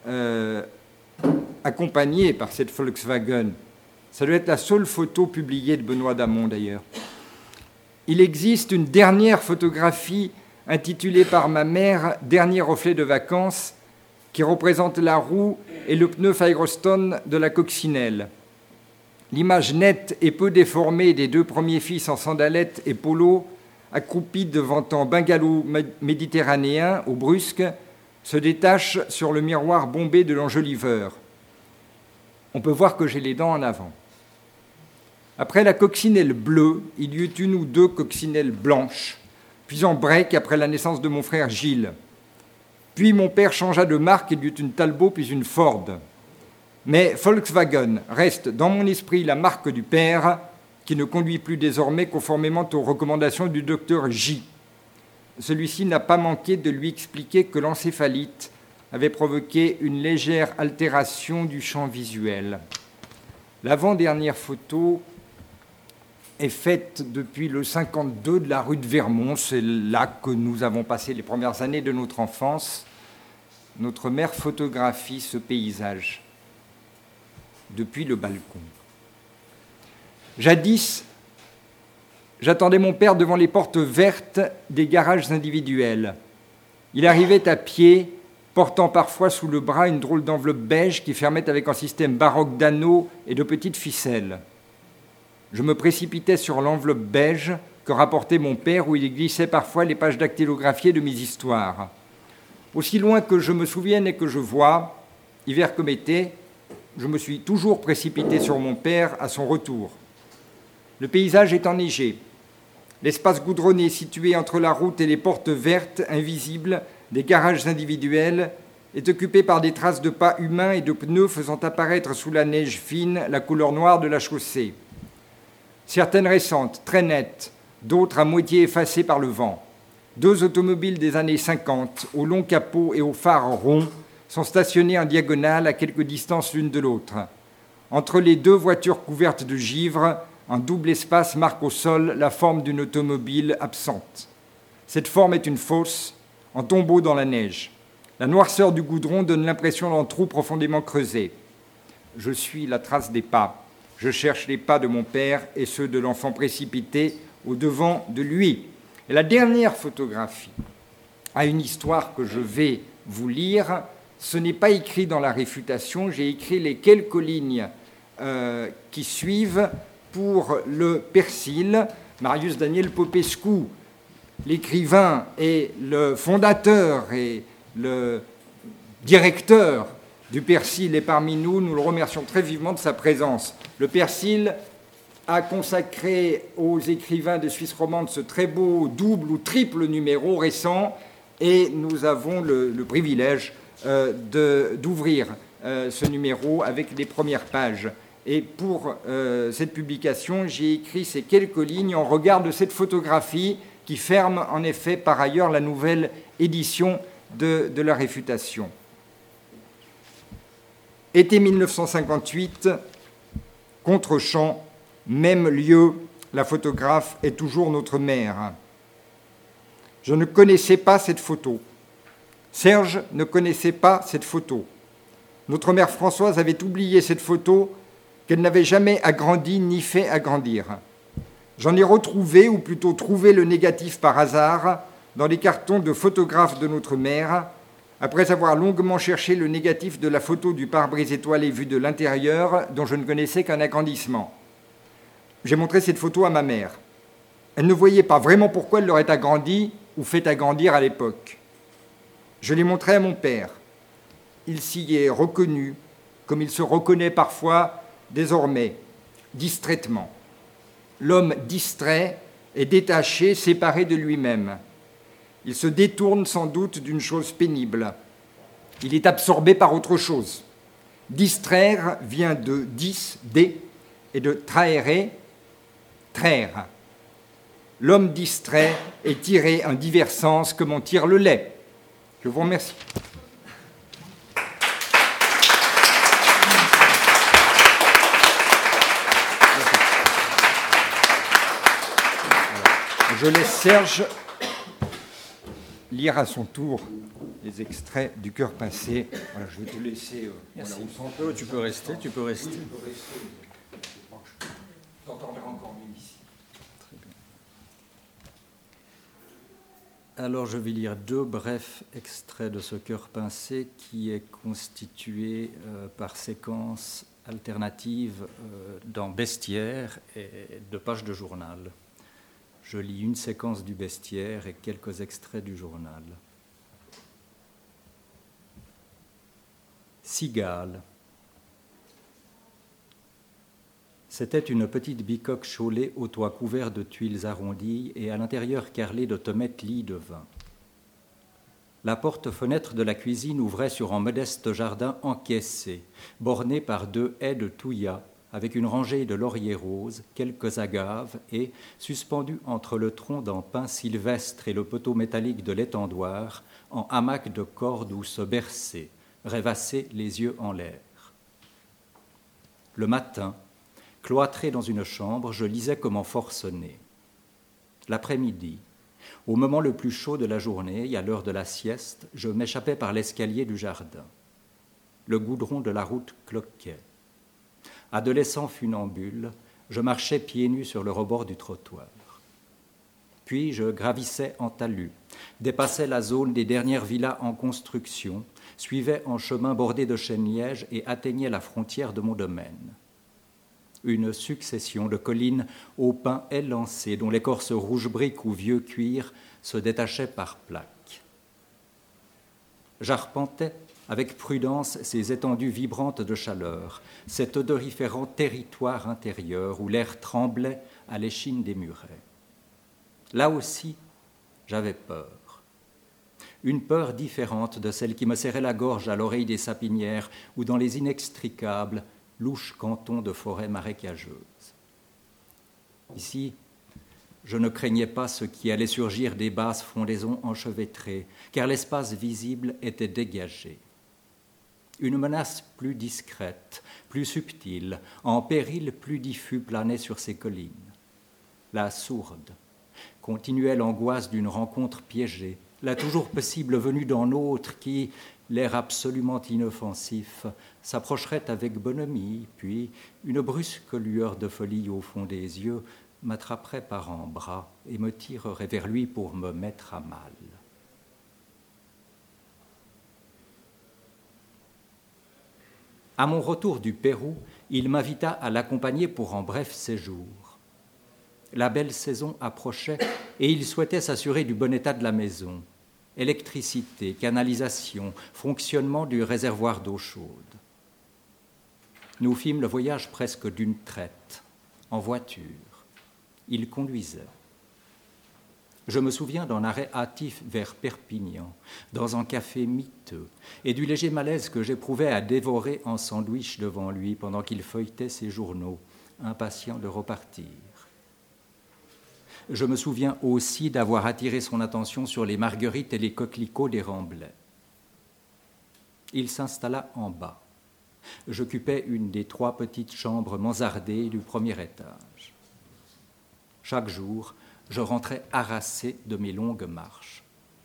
accompagnés par cette Volkswagen. Ça doit être la seule photo publiée de Benoît Damon, d'ailleurs. Il existe une dernière photographie intitulée par ma mère « Dernier reflet de vacances » qui représente la roue et le pneu Firestone de la coccinelle. L'image nette et peu déformée des 2 premiers fils en sandalettes et polo, accroupis devant un bungalow méditerranéen au Brusque, se détache sur le miroir bombé de l'enjoliveur. On peut voir que j'ai les dents en avant. Après la coccinelle bleue, il y eut 1 ou 2 coccinelles blanches, puis en break après la naissance de mon frère Gilles. Puis mon père changea de marque, il y eut une Talbot puis une Ford. Mais Volkswagen reste dans mon esprit la marque du père, qui ne conduit plus désormais conformément aux recommandations du docteur J. Celui-ci n'a pas manqué de lui expliquer que l'encéphalite avait provoqué une légère altération du champ visuel. L'avant-dernière photo est faite depuis le 52 de la rue de Vermont. C'est là que nous avons passé les premières années de notre enfance. Notre mère photographie ce paysage depuis le balcon. Jadis, j'attendais mon père devant les portes vertes des garages individuels. Il arrivait à pied, portant parfois sous le bras une drôle d'enveloppe beige qui fermait avec un système baroque d'anneaux et de petites ficelles. Je me précipitais sur l'enveloppe beige que rapportait mon père, où il glissait parfois les pages dactylographiées de mes histoires. Aussi loin que je me souvienne et que je vois, hiver comme été, je me suis toujours précipité sur mon père à son retour. Le paysage est enneigé. L'espace goudronné situé entre la route et les portes vertes, invisibles, des garages individuels, est occupé par des traces de pas humains et de pneus faisant apparaître sous la neige fine la couleur noire de la chaussée. Certaines récentes, très nettes, d'autres à moitié effacées par le vent. 2 automobiles des années 50, au long capot et aux phares ronds, sont stationnées en diagonale à quelque distance l'une de l'autre. Entre les 2 voitures couvertes de givre, un double espace marque au sol la forme d'une automobile absente. Cette forme est une fosse, un tombeau dans la neige. La noirceur du goudron donne l'impression d'un trou profondément creusé. Je suis la trace des pas. Je cherche les pas de mon père et ceux de l'enfant précipité au-devant de lui. Et la dernière photographie a une histoire que je vais vous lire. Ce n'est pas écrit dans la réfutation, j'ai écrit les quelques lignes qui suivent pour le Persil. Marius Daniel Popescu, l'écrivain et le fondateur et le directeur du Persil est parmi nous. Nous le remercions très vivement de sa présence. Le Persil a consacré aux écrivains de Suisse romande ce très beau double ou triple numéro récent et nous avons le privilège d'ouvrir ce numéro avec les premières pages. Et pour cette publication, j'ai écrit ces quelques lignes en regard de cette photographie qui ferme en effet par ailleurs la nouvelle édition de la réfutation. Été 1958, Contre-champ, même lieu, la photographe est toujours notre mère. Je ne connaissais pas cette photo. Serge ne connaissait pas cette photo. Notre mère Françoise avait oublié cette photo qu'elle n'avait jamais agrandie ni fait agrandir. J'en ai retrouvé, ou plutôt trouvé le négatif par hasard, dans les cartons de photographes de notre mère, après avoir longuement cherché le négatif de la photo du pare-brise étoilé vu de l'intérieur, dont je ne connaissais qu'un agrandissement. J'ai montré cette photo à ma mère. Elle ne voyait pas vraiment pourquoi elle l'aurait agrandie ou fait agrandir à l'époque. Je l'ai montré à mon père. Il s'y est reconnu, comme il se reconnaît parfois désormais, distraitement. L'homme distrait est détaché, séparé de lui-même. Il se détourne sans doute d'une chose pénible. Il est absorbé par autre chose. Distraire vient de dis, dé, et de traere, traire. L'homme distrait est tiré un divers sens comme on tire le lait. Je vous remercie. Je laisse Serge lire à son tour les extraits du Cœur pincé. Voilà, je vais te laisser. Merci. Voilà, Tu peux rester, tu peux rester. Je t'entendrai encore mieux ici. Très bien. Alors, je vais lire 2 brefs extraits de ce Cœur pincé qui est constitué par séquences alternatives dans Bestiaire et 2 pages de journal. Je lis une séquence du Bestiaire et quelques extraits du journal. Cigale. C'était une petite bicoque chaulée au toit couvert de tuiles arrondies et à l'intérieur carrelé de tomettes lits de vin. La porte-fenêtre de la cuisine ouvrait sur un modeste jardin encaissé, borné par 2 haies de touillas, avec une rangée de lauriers roses, quelques agaves et, suspendu entre le tronc d'un pin sylvestre et le poteau métallique de l'étendoir, en hamac de corde où se bercer, rêvasser les yeux en l'air. Le matin, cloîtré dans une chambre, je lisais comme en forcené. L'après-midi, au moment le plus chaud de la journée et à l'heure de la sieste, je m'échappais par l'escalier du jardin. Le goudron de la route cloquait. Adolescent funambule, je marchais pieds nus sur le rebord du trottoir. Puis je gravissais en talus, dépassais la zone des dernières villas en construction, suivais un chemin bordé de chênes-lièges et atteignais la frontière de mon domaine. Une succession de collines aux pins élancés, dont l'écorce rouge brique ou vieux cuir se détachait par plaques. J'arpentais avec prudence ces étendues vibrantes de chaleur, cet odoriférant territoire intérieur où l'air tremblait à l'échine des murets. Là aussi, j'avais peur. Une peur différente de celle qui me serrait la gorge à l'oreille des sapinières ou dans les inextricables, louches cantons de forêts marécageuses. Ici, je ne craignais pas ce qui allait surgir des basses frondaisons enchevêtrées, car l'espace visible était dégagé. Une menace plus discrète, plus subtile, en péril plus diffus planait sur ces collines. La sourde, continuelle angoisse d'une rencontre piégée, la toujours possible venue d'un autre qui, l'air absolument inoffensif, s'approcherait avec bonhomie, puis une brusque lueur de folie au fond des yeux m'attraperait par un bras et me tirerait vers lui pour me mettre à mal. À mon retour du Pérou, il m'invita à l'accompagner pour un bref séjour. La belle saison approchait et il souhaitait s'assurer du bon état de la maison. Électricité, canalisation, fonctionnement du réservoir d'eau chaude. Nous fîmes le voyage presque d'une traite, en voiture. Il conduisait. Je me souviens d'un arrêt hâtif vers Perpignan, dans un café miteux, et du léger malaise que j'éprouvais à dévorer un sandwich devant lui pendant qu'il feuilletait ses journaux, impatient de repartir. Je me souviens aussi d'avoir attiré son attention sur les marguerites et les coquelicots des remblais. Il s'installa en bas. J'occupais une des 3 petites chambres mansardées du premier étage. Chaque jour, je rentrais harassé de mes longues marches.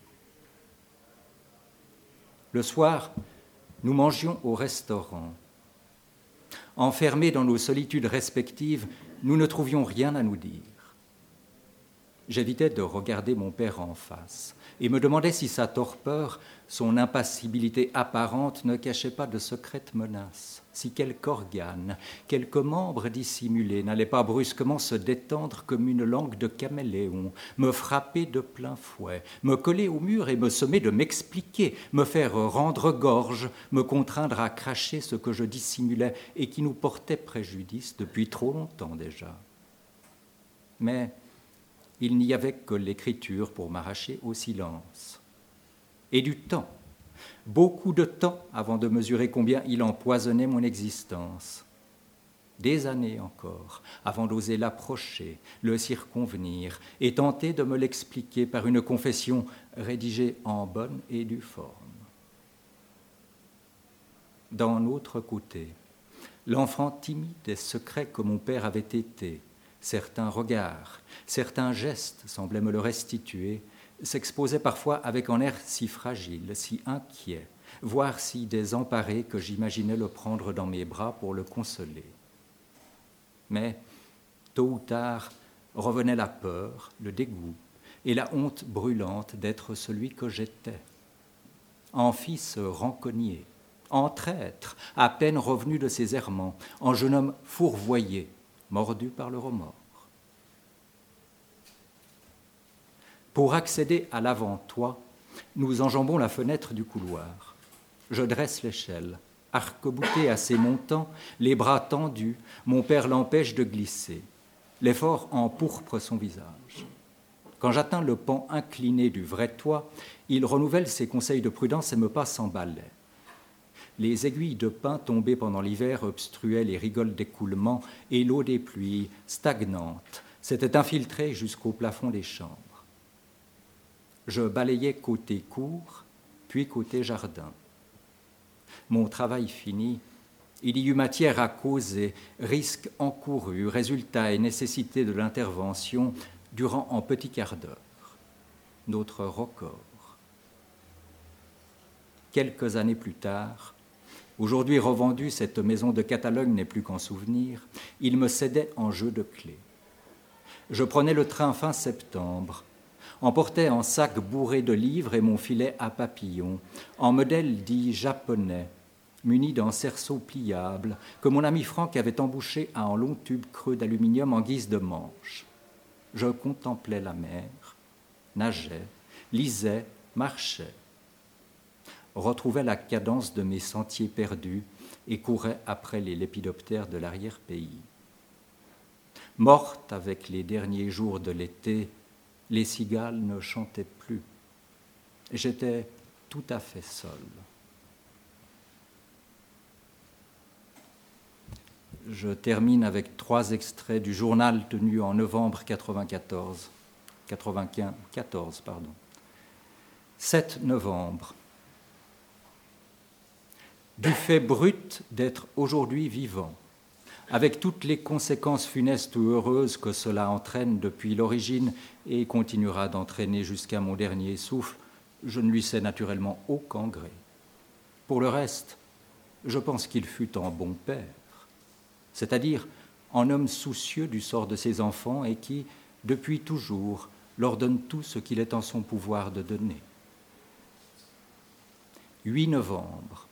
Le soir, nous mangions au restaurant. Enfermés dans nos solitudes respectives, nous ne trouvions rien à nous dire. J'évitais de regarder mon père en face et me demandais si sa torpeur, son impassibilité apparente ne cachait pas de secrètes menaces, si quelque organe, quelque membre dissimulé n'allait pas brusquement se détendre comme une langue de caméléon, me frapper de plein fouet, me coller au mur et me sommer de m'expliquer, me faire rendre gorge, me contraindre à cracher ce que je dissimulais et qui nous portait préjudice depuis trop longtemps déjà. Mais il n'y avait que l'écriture pour m'arracher au silence. Et du temps, beaucoup de temps avant de mesurer combien il empoisonnait mon existence. Des années encore, avant d'oser l'approcher, le circonvenir et tenter de me l'expliquer par une confession rédigée en bonne et due forme. D'un autre côté, l'enfant timide et secret que mon père avait été, certains regards, certains gestes semblaient me le restituer, s'exposait parfois avec un air si fragile, si inquiet, voire si désemparé que j'imaginais le prendre dans mes bras pour le consoler. Mais, tôt ou tard, revenait la peur, le dégoût et la honte brûlante d'être celui que j'étais. En fils rancunier, en traître, à peine revenu de ses errements, en jeune homme fourvoyé, mordu par le remords. Pour accéder à l'avant-toit, nous enjambons la fenêtre du couloir. Je dresse l'échelle, arc-bouté assez montant, les bras tendus, mon père l'empêche de glisser. L'effort empourpre son visage. Quand j'atteins le pan incliné du vrai toit, il renouvelle ses conseils de prudence et me passe en balai. Les aiguilles de pin tombées pendant l'hiver obstruaient les rigoles d'écoulement et l'eau des pluies, stagnante, s'était infiltrée jusqu'au plafond des chambres. Je balayais côté cour, puis côté jardin. Mon travail fini, il y eut matière à causer, risques encourus, résultats et nécessité de l'intervention durant un petit quart d'heure. Notre record. Quelques années plus tard, aujourd'hui revendue, cette maison de Catalogne n'est plus qu'en souvenir, il me cédait en jeu de clés. Je prenais le train fin septembre, emportais un sac bourré de livres et mon filet à papillons, en modèle dit japonais, muni d'un cerceau pliable que mon ami Franck avait embouché à un long tube creux d'aluminium en guise de manche. Je contemplais la mer, nageais, lisais, marchais, retrouvais la cadence de mes sentiers perdus et courais après les lépidoptères de l'arrière-pays. Morte avec les derniers jours de l'été, les cigales ne chantaient plus. J'étais tout à fait seul. Je termine avec 3 extraits du journal tenu en novembre 94. 7 novembre. Du fait brut d'être aujourd'hui vivant, avec toutes les conséquences funestes ou heureuses que cela entraîne depuis l'origine et continuera d'entraîner jusqu'à mon dernier souffle, je ne lui sais naturellement aucun gré. Pour le reste, je pense qu'il fut un bon père, c'est-à-dire un homme soucieux du sort de ses enfants et qui, depuis toujours, leur donne tout ce qu'il est en son pouvoir de donner. 8 novembre.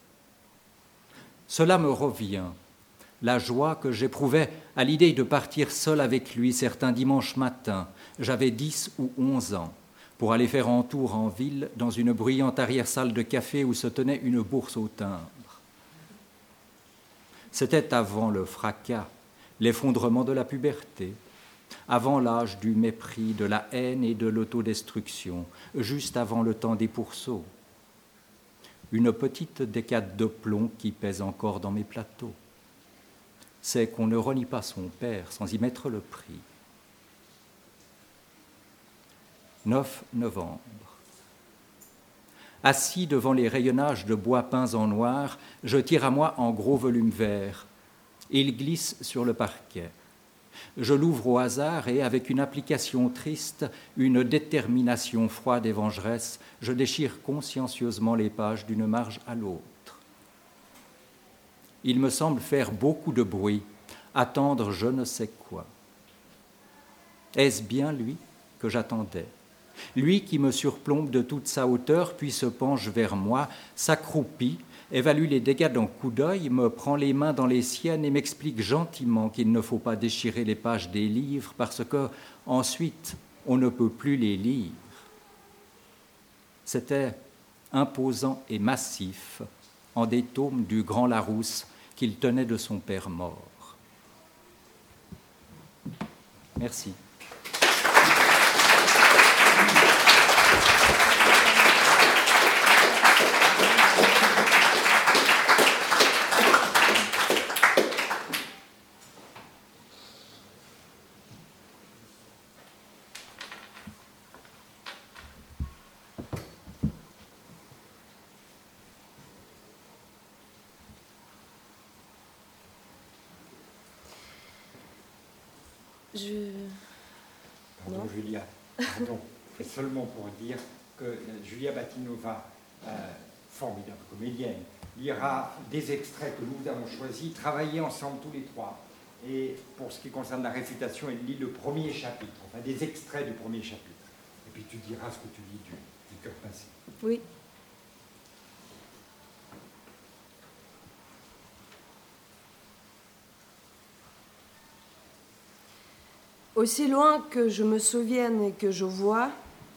Cela me revient, la joie que j'éprouvais à l'idée de partir seul avec lui certains dimanches matins, j'avais 10 ou 11 ans, pour aller faire un tour en ville dans une bruyante arrière-salle de café où se tenait une bourse au timbre. C'était avant le fracas, l'effondrement de la puberté, avant l'âge du mépris, de la haine et de l'autodestruction, juste avant le temps des pourceaux. Une petite décade de plomb qui pèse encore dans mes plateaux. C'est qu'on ne renie pas son père sans y mettre le prix. 9 novembre. Assis devant les rayonnages de bois peints en noir, je tire à moi en gros volume vert. Il glisse sur le parquet. Je l'ouvre au hasard et, avec une application triste, une détermination froide et vengeresse, je déchire consciencieusement les pages d'une marge à l'autre. Il me semble faire beaucoup de bruit, attendre je ne sais quoi. Est-ce bien lui que j'attendais ? Lui qui me surplombe de toute sa hauteur, puis se penche vers moi, s'accroupit, évalue les dégâts d'un coup d'œil, me prend les mains dans les siennes et m'explique gentiment qu'il ne faut pas déchirer les pages des livres parce que, ensuite, on ne peut plus les lire. C'était imposant et massif, en des tomes du grand Larousse qu'il tenait de son père mort. Merci. Pardon, Julia. Pardon. C'est seulement pour dire que Julia Batinova, formidable comédienne, lira des extraits que nous avons choisis, travaillés ensemble tous les trois. Et pour ce qui concerne la réfutation, elle lit le premier chapitre, enfin des extraits du premier chapitre. Et puis tu diras ce que tu lis du cœur pincé. Oui. Aussi loin que je me souvienne et que je vois,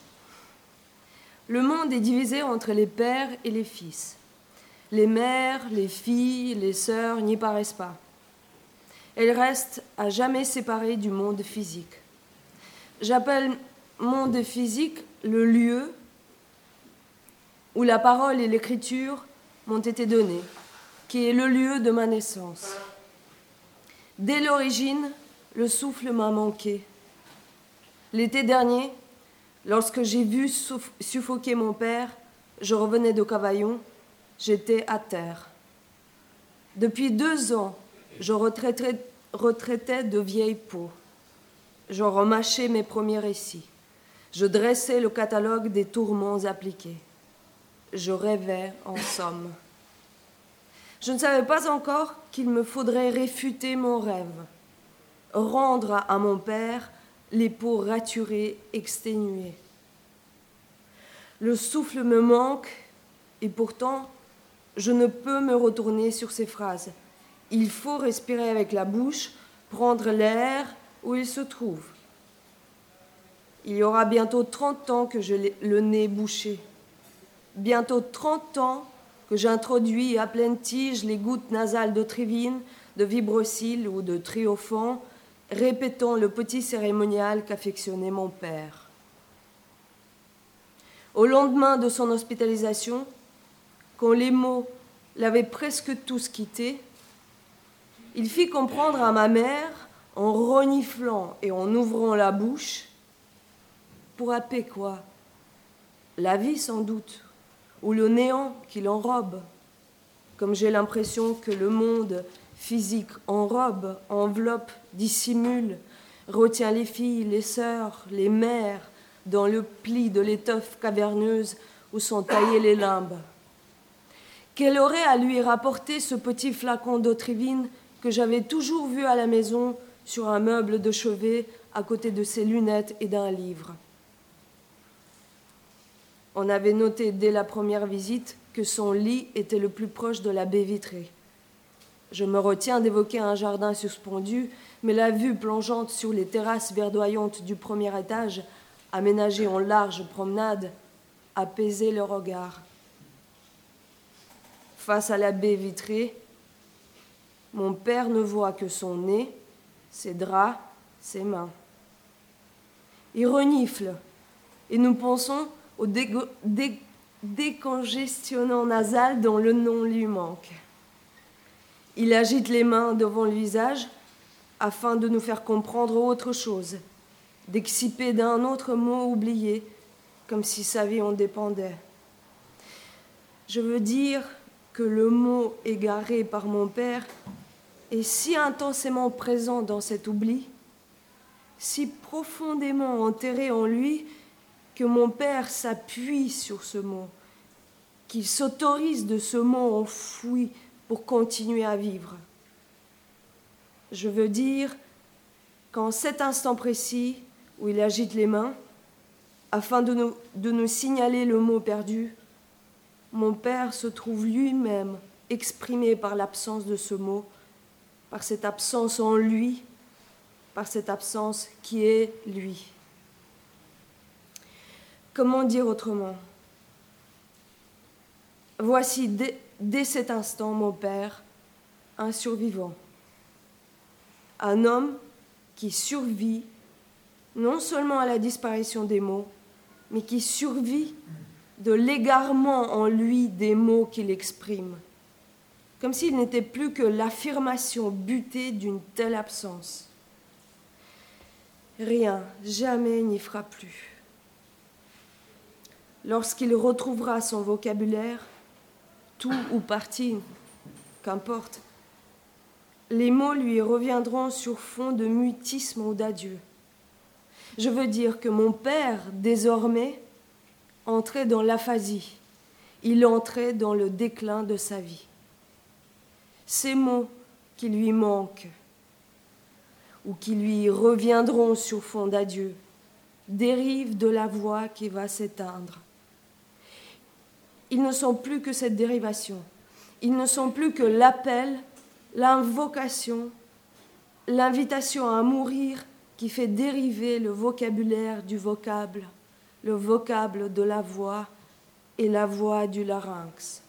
le monde est divisé entre les pères et les fils. Les mères, les filles, les sœurs n'y paraissent pas. Elles restent à jamais séparées du monde physique. J'appelle monde physique le lieu où la parole et l'écriture m'ont été données, qui est le lieu de ma naissance. Dès l'origine, le souffle m'a manqué. L'été dernier, lorsque j'ai vu suffoquer mon père, je revenais de Cavaillon, j'étais à terre. Depuis 2 ans, je retraitais de vieilles peaux. Je remâchais mes premiers récits. Je dressais le catalogue des tourments appliqués. Je rêvais en somme. Je ne savais pas encore qu'il me faudrait réfuter mon rêve, rendre à mon père les peaux raturées, exténuées. Le souffle me manque et pourtant, je ne peux me retourner sur ces phrases. Il faut respirer avec la bouche, prendre l'air où il se trouve. Il y aura bientôt 30 ans que j'ai le nez bouché. Bientôt 30 ans que j'introduis à pleine tige les gouttes nasales de Trivine, de Vibrocil ou de Triophane, répétant le petit cérémonial qu'affectionnait mon père. Au lendemain de son hospitalisation, quand les mots l'avaient presque tous quitté, il fit comprendre à ma mère, en reniflant et en ouvrant la bouche, pour appeler quoi ? La vie sans doute, ou le néant qui l'enrobe, comme j'ai l'impression que le monde physique enrobe, enveloppe, dissimule, retient les filles, les sœurs, les mères dans le pli de l'étoffe caverneuse où sont taillés les limbes. Qu'elle aurait à lui rapporter ce petit flacon d'eau Trivine que j'avais toujours vu à la maison sur un meuble de chevet à côté de ses lunettes et d'un livre. On avait noté dès la première visite que son lit était le plus proche de la baie vitrée. Je me retiens d'évoquer un jardin suspendu, mais la vue plongeante sur les terrasses verdoyantes du premier étage, aménagées en large promenade, apaisait le regard. Face à la baie vitrée, mon père ne voit que son nez, ses draps, ses mains. Il renifle, et nous pensons au décongestionnant nasal dont le nom lui manque. Il agite les mains devant le visage afin de nous faire comprendre autre chose, d'exciper d'un autre mot oublié, comme si sa vie en dépendait. Je veux dire que le mot égaré par mon père est si intensément présent dans cet oubli si profondément enterré en lui que mon père s'appuie sur ce mot, qu'il s'autorise de ce mot enfoui pour continuer à vivre. Je veux dire qu'en cet instant précis où il agite les mains, afin de nous signaler le mot perdu, mon père se trouve lui-même exprimé par l'absence de ce mot, par cette absence en lui, par cette absence qui est lui. Comment dire autrement ? Voici dès cet instant mon père, un survivant, un homme qui survit non seulement à la disparition des mots, mais qui survit de l'égarement en lui des mots qu'il exprime, comme s'il n'était plus que l'affirmation butée d'une telle absence. Rien, jamais n'y fera plus. Lorsqu'il retrouvera son vocabulaire, tout ou partie, qu'importe, les mots lui reviendront sur fond de mutisme ou d'adieu. Je veux dire que mon père, désormais, entrait dans l'aphasie. Il entrait dans le déclin de sa vie. Ces mots qui lui manquent ou qui lui reviendront sur fond d'adieu dérivent de la voix qui va s'éteindre. Ils ne sont plus que cette dérivation. Ils ne sont plus que l'appel, l'invocation, l'invitation à mourir qui fait dériver le vocabulaire du vocable, le vocable de la voix et la voix du larynx.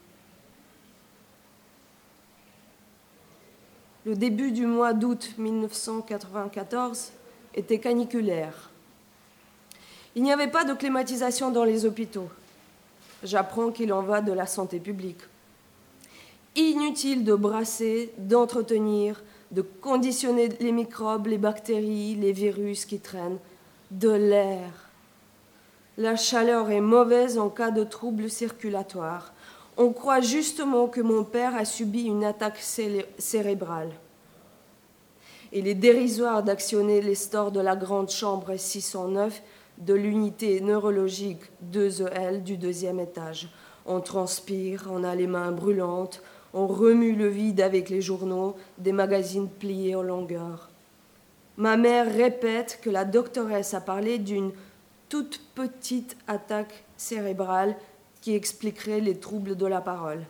Le début du mois d'août 1994 était caniculaire. Il n'y avait pas de climatisation dans les hôpitaux. J'apprends qu'il en va de la santé publique. Inutile de brasser, d'entretenir, de conditionner les microbes, les bactéries, les virus qui traînent, de l'air. La chaleur est mauvaise en cas de troubles circulatoires. On croit justement que mon père a subi une attaque cérébrale. Il est dérisoire d'actionner les stores de la grande chambre 609 de l'unité neurologique 2EL du 2e étage. On transpire, on a les mains brûlantes, on remue le vide avec les journaux, des magazines pliés en longueur. Ma mère répète que la doctoresse a parlé d'une toute petite attaque cérébrale qui expliquerait les troubles de la parole.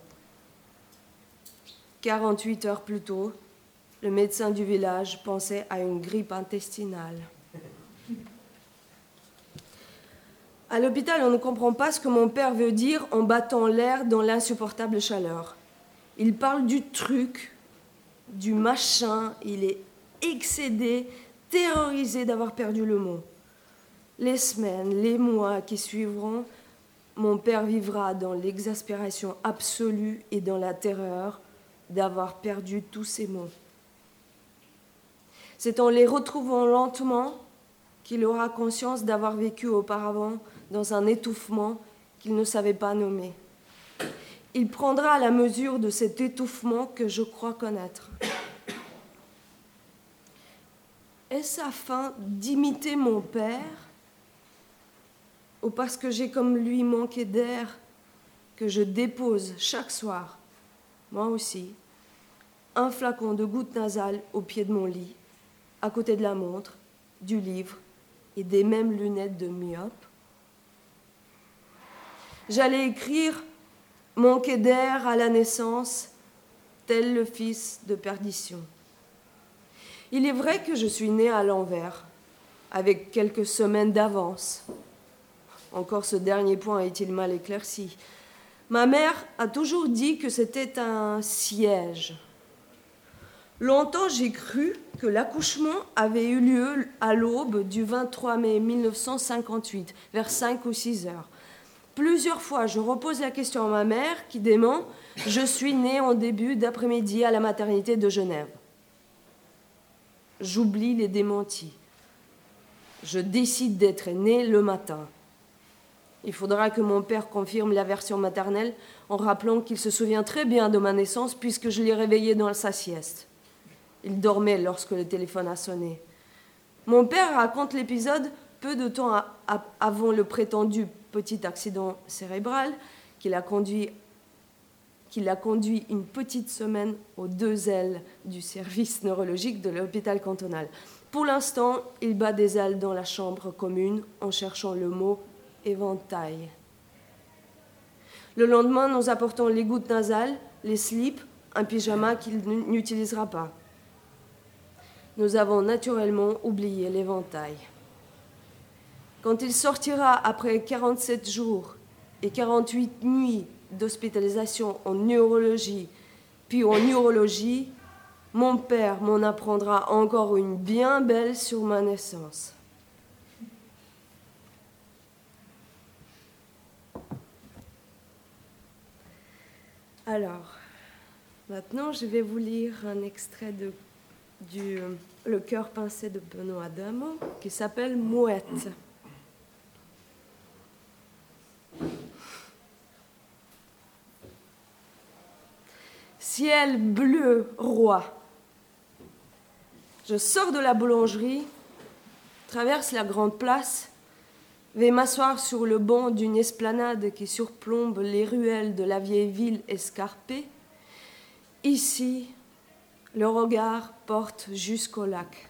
48 heures plus tôt, le médecin du village pensait à une grippe intestinale. À l'hôpital, on ne comprend pas ce que mon père veut dire en battant l'air dans l'insupportable chaleur. Il parle du truc, du machin, il est excédé, terrorisé d'avoir perdu le mot. Les semaines, les mois qui suivront, mon père vivra dans l'exaspération absolue et dans la terreur d'avoir perdu tous ces mots. C'est en les retrouvant lentement qu'il aura conscience d'avoir vécu auparavant dans un étouffement qu'il ne savait pas nommer. Il prendra la mesure de cet étouffement que je crois connaître. Est-ce afin d'imiter mon père ou parce que j'ai comme lui manqué d'air que je dépose chaque soir, moi aussi, un flacon de gouttes nasales au pied de mon lit, à côté de la montre, du livre et des mêmes lunettes de myope? J'allais écrire « Manquer d'air à la naissance, tel le fils de perdition ». Il est vrai que je suis née à l'envers, avec quelques semaines d'avance. Encore ce dernier point est-il mal éclairci. Ma mère a toujours dit que c'était un siège. Longtemps, j'ai cru que l'accouchement avait eu lieu à l'aube du 23 mai 1958, vers 5 ou 6 heures. Plusieurs fois, je repose la question à ma mère qui dément « Je suis née en début d'après-midi à la maternité de Genève ». J'oublie les démentis. Je décide d'être née le matin. Il faudra que mon père confirme la version maternelle en rappelant qu'il se souvient très bien de ma naissance puisque je l'ai réveillé dans sa sieste. Il dormait lorsque le téléphone a sonné. Mon père raconte l'épisode peu de temps avant le prétendu petit accident cérébral qui l'a conduit une petite semaine aux 2 ailes du service neurologique de l'hôpital cantonal. Pour l'instant, il bat des ailes dans la chambre commune en cherchant le mot « éventail ». Le lendemain, nous apportons les gouttes nasales, les slips, un pyjama qu'il n'utilisera pas. Nous avons naturellement oublié l'éventail. Quand il sortira après 47 jours et 48 nuits d'hospitalisation en neurologie, puis en urologie, mon père m'en apprendra encore une bien belle sur ma naissance. Alors, maintenant, je vais vous lire un extrait de Le cœur pincé de Benoît Adamo, qui s'appelle Mouette. Ciel bleu roi. Je sors de la boulangerie, traverse la grande place, vais m'asseoir sur le banc d'une esplanade qui surplombe les ruelles de la vieille ville escarpée. Ici, le regard porte jusqu'au lac.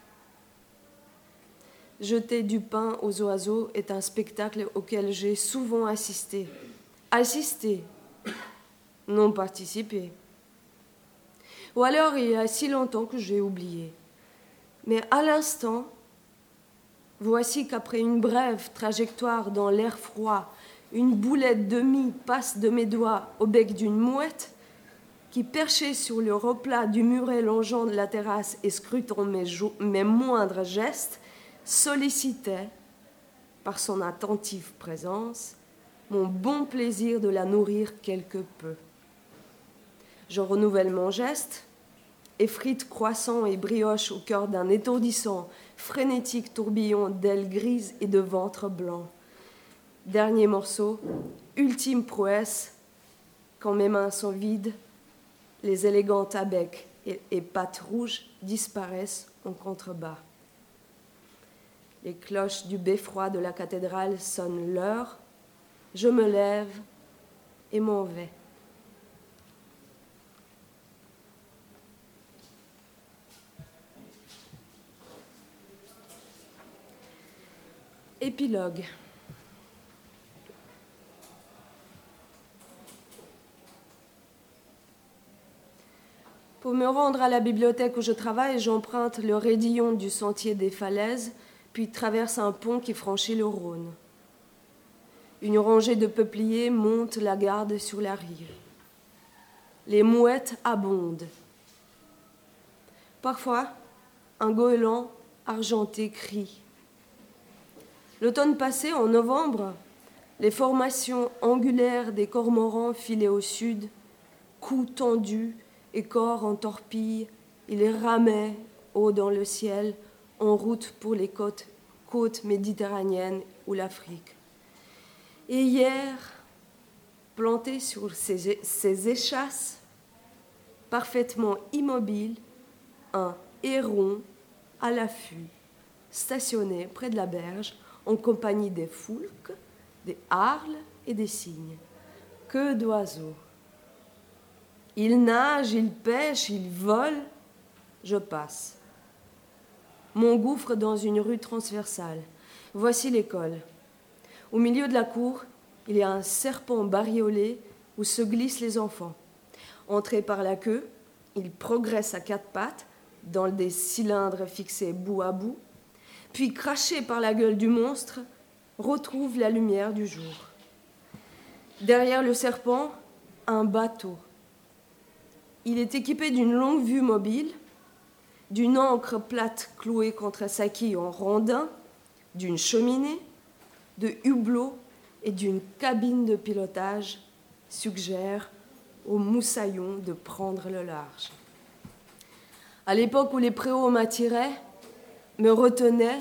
Jeter du pain aux oiseaux est un spectacle auquel j'ai souvent assisté. Assisté, non participé. Ou alors il y a si longtemps que j'ai oublié. Mais à l'instant, voici qu'après une brève trajectoire dans l'air froid, une boulette de mie passe de mes doigts au bec d'une mouette qui, perchée sur le replat du muret longeant de la terrasse et scrutant mes moindres gestes, sollicitait, par son attentive présence, mon bon plaisir de la nourrir quelque peu. Je renouvelle mon geste, effrite croissant et brioche au cœur d'un étourdissant, frénétique tourbillon d'ailes grises et de ventre blanc. Dernier morceau, ultime prouesse, quand mes mains sont vides, les élégantes à bec et pattes rouges disparaissent en contrebas. Les cloches du beffroi de la cathédrale sonnent l'heure, je me lève et m'en vais. Épilogue. Pour me rendre à la bibliothèque où je travaille, j'emprunte le raidillon du sentier des falaises, puis traverse un pont qui franchit le Rhône. Une rangée de peupliers monte la garde sur la rive. Les mouettes abondent. Parfois, un goéland argenté crie. L'automne passé, en novembre, les formations angulaires des cormorans filés au sud, cou tendu et corps en torpille, ils ramaient haut dans le ciel, en route pour les côtes méditerranéennes ou l'Afrique. Et hier, planté sur ces échasses, parfaitement immobile, un héron à l'affût, stationné près de la berge, en compagnie des foulques, des harles et des cygnes. Que d'oiseaux! Ils nagent, ils pêchent, ils volent. Je passe. M'engouffre dans une rue transversale. Voici l'école. Au milieu de la cour, il y a un serpent bariolé où se glissent les enfants. Entrés par la queue, ils progressent à 4 pattes dans des cylindres fixés bout à bout, puis, crachés par la gueule du monstre, retrouvent la lumière du jour. Derrière le serpent, un bateau. Il est équipé d'une longue vue mobile, d'une ancre plate clouée contre sa quille en rondin, d'une cheminée, de hublots et d'une cabine de pilotage suggère aux moussaillons de prendre le large. À l'époque où les préaux m'attiraient, me retenaient,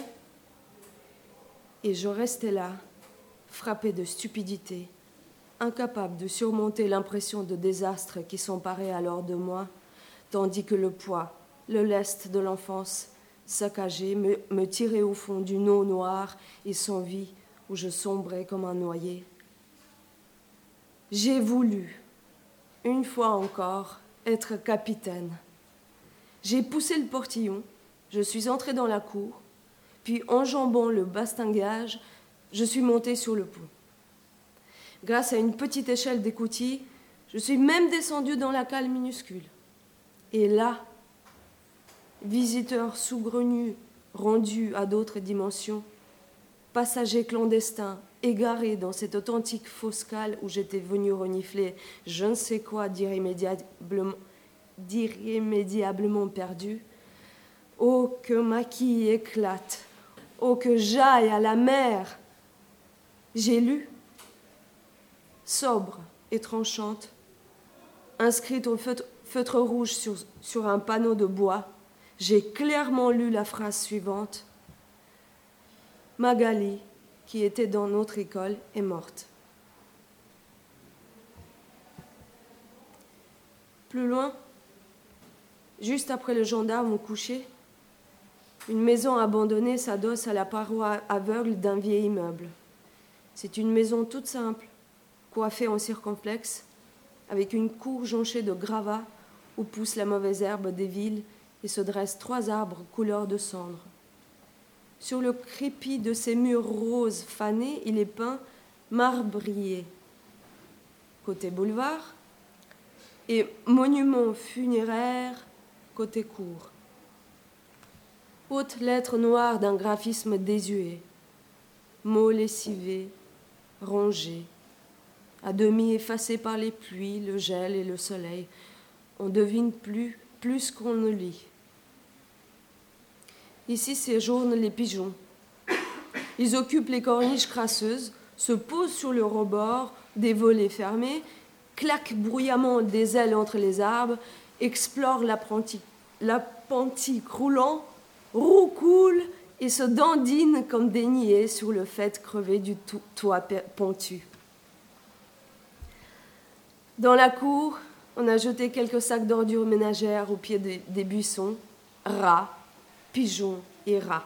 et je restais là, frappée de stupidité, incapable de surmonter l'impression de désastre qui s'emparait alors de moi, tandis que le poids, le lest de l'enfance saccagé, me tirer au fond d'une eau noire et sans vie où je sombrais comme un noyé. J'ai voulu, une fois encore, être capitaine. J'ai poussé le portillon, je suis entrée dans la cour, puis enjambant le bastingage, je suis montée sur le pont. Grâce à une petite échelle d'écoutille, je suis même descendue dans la cale minuscule. Et là, visiteur saugrenu rendu à d'autres dimensions, passager clandestin égaré dans cette authentique fausse cale où j'étais venue renifler je ne sais quoi d'irrémédiablement perdu. Oh, que ma quille éclate! Oh, que j'aille à la mer! J'ai lu, sobre et tranchante, inscrite au feutre rouge sur un panneau de bois, j'ai clairement lu la phrase suivante. Magali, qui était dans notre école, est morte. Plus loin, juste après le gendarme au coucher, une maison abandonnée s'adosse à la paroi aveugle d'un vieil immeuble. C'est une maison toute simple, coiffée en circonflexe, avec une cour jonchée de gravats où pousse la mauvaise herbe des villes et se dressent 3 arbres couleur de cendre. Sur le crépi de ces murs roses fanés, il est peint marbrier. Côté boulevard, et monument funéraire côté cour. Haute lettre noire d'un graphisme désuet, mots lessivés, rongés, à demi effacés par les pluies, le gel et le soleil. On devine plus qu'on ne lit. Ici séjournent les pigeons. Ils occupent les corniches crasseuses, se posent sur le rebord des volets fermés, claquent bruyamment des ailes entre les arbres, explorent l'appentis croulant, roucoulent et se dandinent comme des niais sur le faîte crevé du toit pentu. Dans la cour, on a jeté quelques sacs d'ordures ménagères au pied des buissons, rats, pigeons et rats.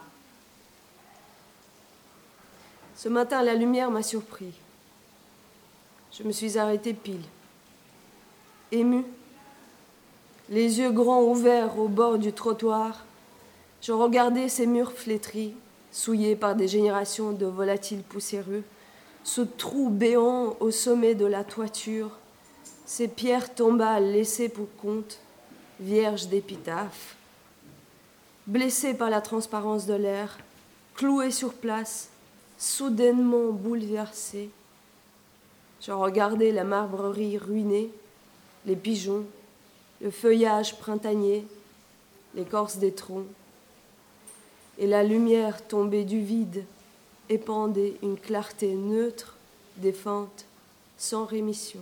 Ce matin, la lumière m'a surpris. Je me suis arrêtée pile, émue, les yeux grands ouverts au bord du trottoir. Je regardais ces murs flétris, souillés par des générations de volatiles poussiéreux, ce trou béant au sommet de la toiture, ces pierres tombales laissées pour compte, vierges d'épitaphes, blessées par la transparence de l'air, clouées sur place, soudainement bouleversées. Je regardais la marbrerie ruinée, les pigeons, le feuillage printanier, l'écorce des troncs, et la lumière tombée du vide épandait une clarté neutre, défunte, sans rémission.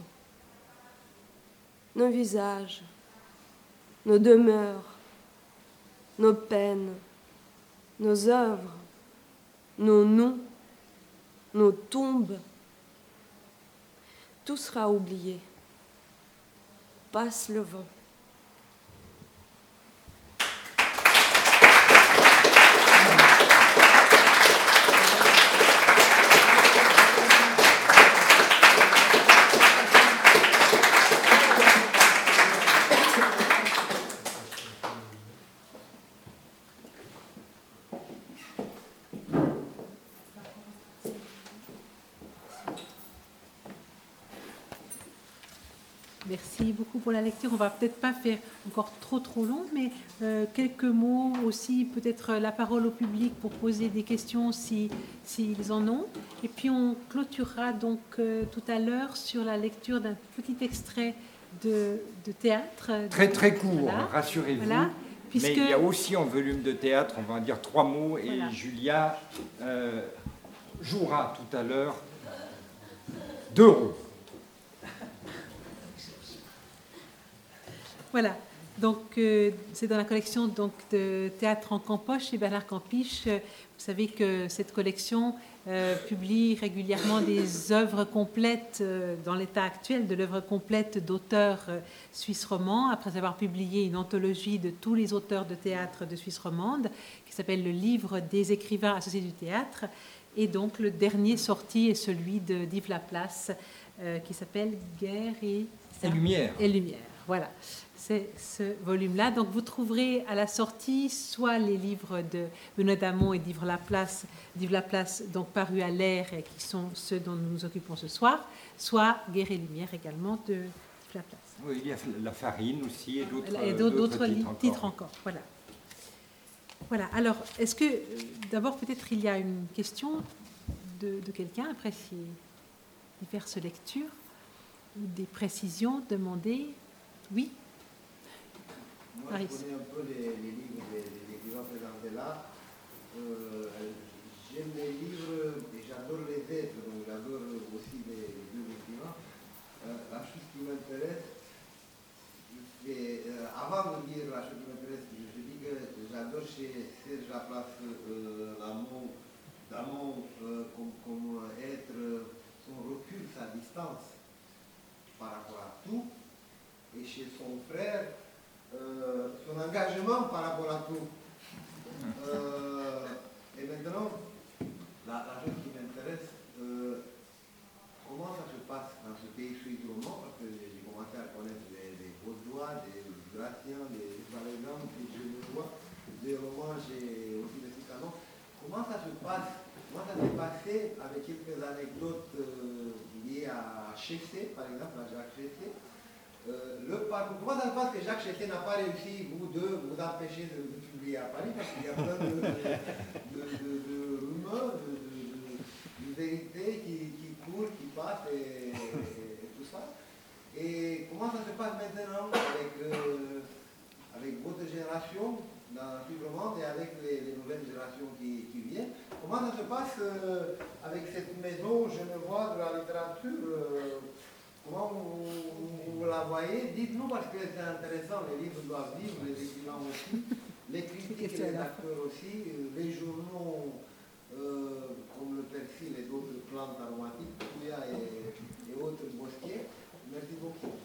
Nos visages, nos demeures, nos peines, nos œuvres, nos noms, nos tombes, tout sera oublié. Passe le vent. Merci beaucoup pour la lecture. On va peut-être pas faire encore trop long, mais quelques mots aussi, peut-être la parole au public pour poser des questions s'ils en ont. Et puis on clôturera donc tout à l'heure sur la lecture d'un petit extrait de théâtre. Très court, voilà. Rassurez-vous. Voilà. Puisque... Mais il y a aussi en volume de théâtre, on va en dire 3 mots, et voilà. Julia jouera tout à l'heure 2 rôles. Voilà, donc c'est dans la collection donc, de Théâtre en Campoche chez Bernard Campiche. Vous savez que cette collection publie régulièrement des œuvres complètes dans l'état actuel de l'œuvre complète d'auteurs suisses romands, après avoir publié une anthologie de tous les auteurs de théâtre de Suisse romande, qui s'appelle le Livre des écrivains associés du théâtre. Et donc le dernier sorti est celui d'Yves Laplace, qui s'appelle Guerre et Lumière. Et Lumière, voilà. C'est ce volume-là. Donc vous trouverez à la sortie soit les livres de Benoît Damon et d'Yves Laplace, donc parus à l'Air et qui sont ceux dont nous nous occupons ce soir, soit Guerre et Lumière également de Yves Laplace. Oui, il y a La Farine aussi et d'autres titres encore. Voilà. Voilà. Alors, est-ce que d'abord peut-être il y a une question de quelqu'un après ces diverses lectures ou des précisions demandées? Oui. Moi, je connais un peu les livres des écrivains présentés là. J'aime les livres et j'adore les êtres, donc j'adore aussi les deux écrivains. La chose qui m'intéresse, avant de dire la chose qui m'intéresse, je dis que j'adore chez Serge Laplace Damon comme être son recul, sa distance par rapport à tout, et chez son frère, son engagement par rapport à tout. Et maintenant, la chose qui m'intéresse, comment ça se passe dans ce pays suisse roman, parce que j'ai commencé à connaître des Vaudois, des Gratiens, des Valérians, des Genevois, des romans, j'ai aussi des Citadins. Comment ça se passe? Comment ça s'est passé avec quelques anecdotes liées à Chessé, par exemple, à Jacques Chessé? Le parcours. Comment ça se passe que Jacques Chessé n'a pas réussi, vous deux, vous empêcher de publier à Paris, parce qu'il y a plein de rumeurs, de vérités qui courent, qui passent et tout ça. Et comment ça se passe maintenant avec votre génération dans la Suisse romande et avec les nouvelles générations qui viennent? Comment ça se passe avec cette maison genevoise de la littérature? Comment vous la voyez? Dites-nous, parce que c'est intéressant, les livres doivent vivre, les écrivains aussi, les critiques et les acteurs aussi, les journaux comme le persil et d'autres plantes aromatiques, Pouya et autres bosquiers. Merci beaucoup.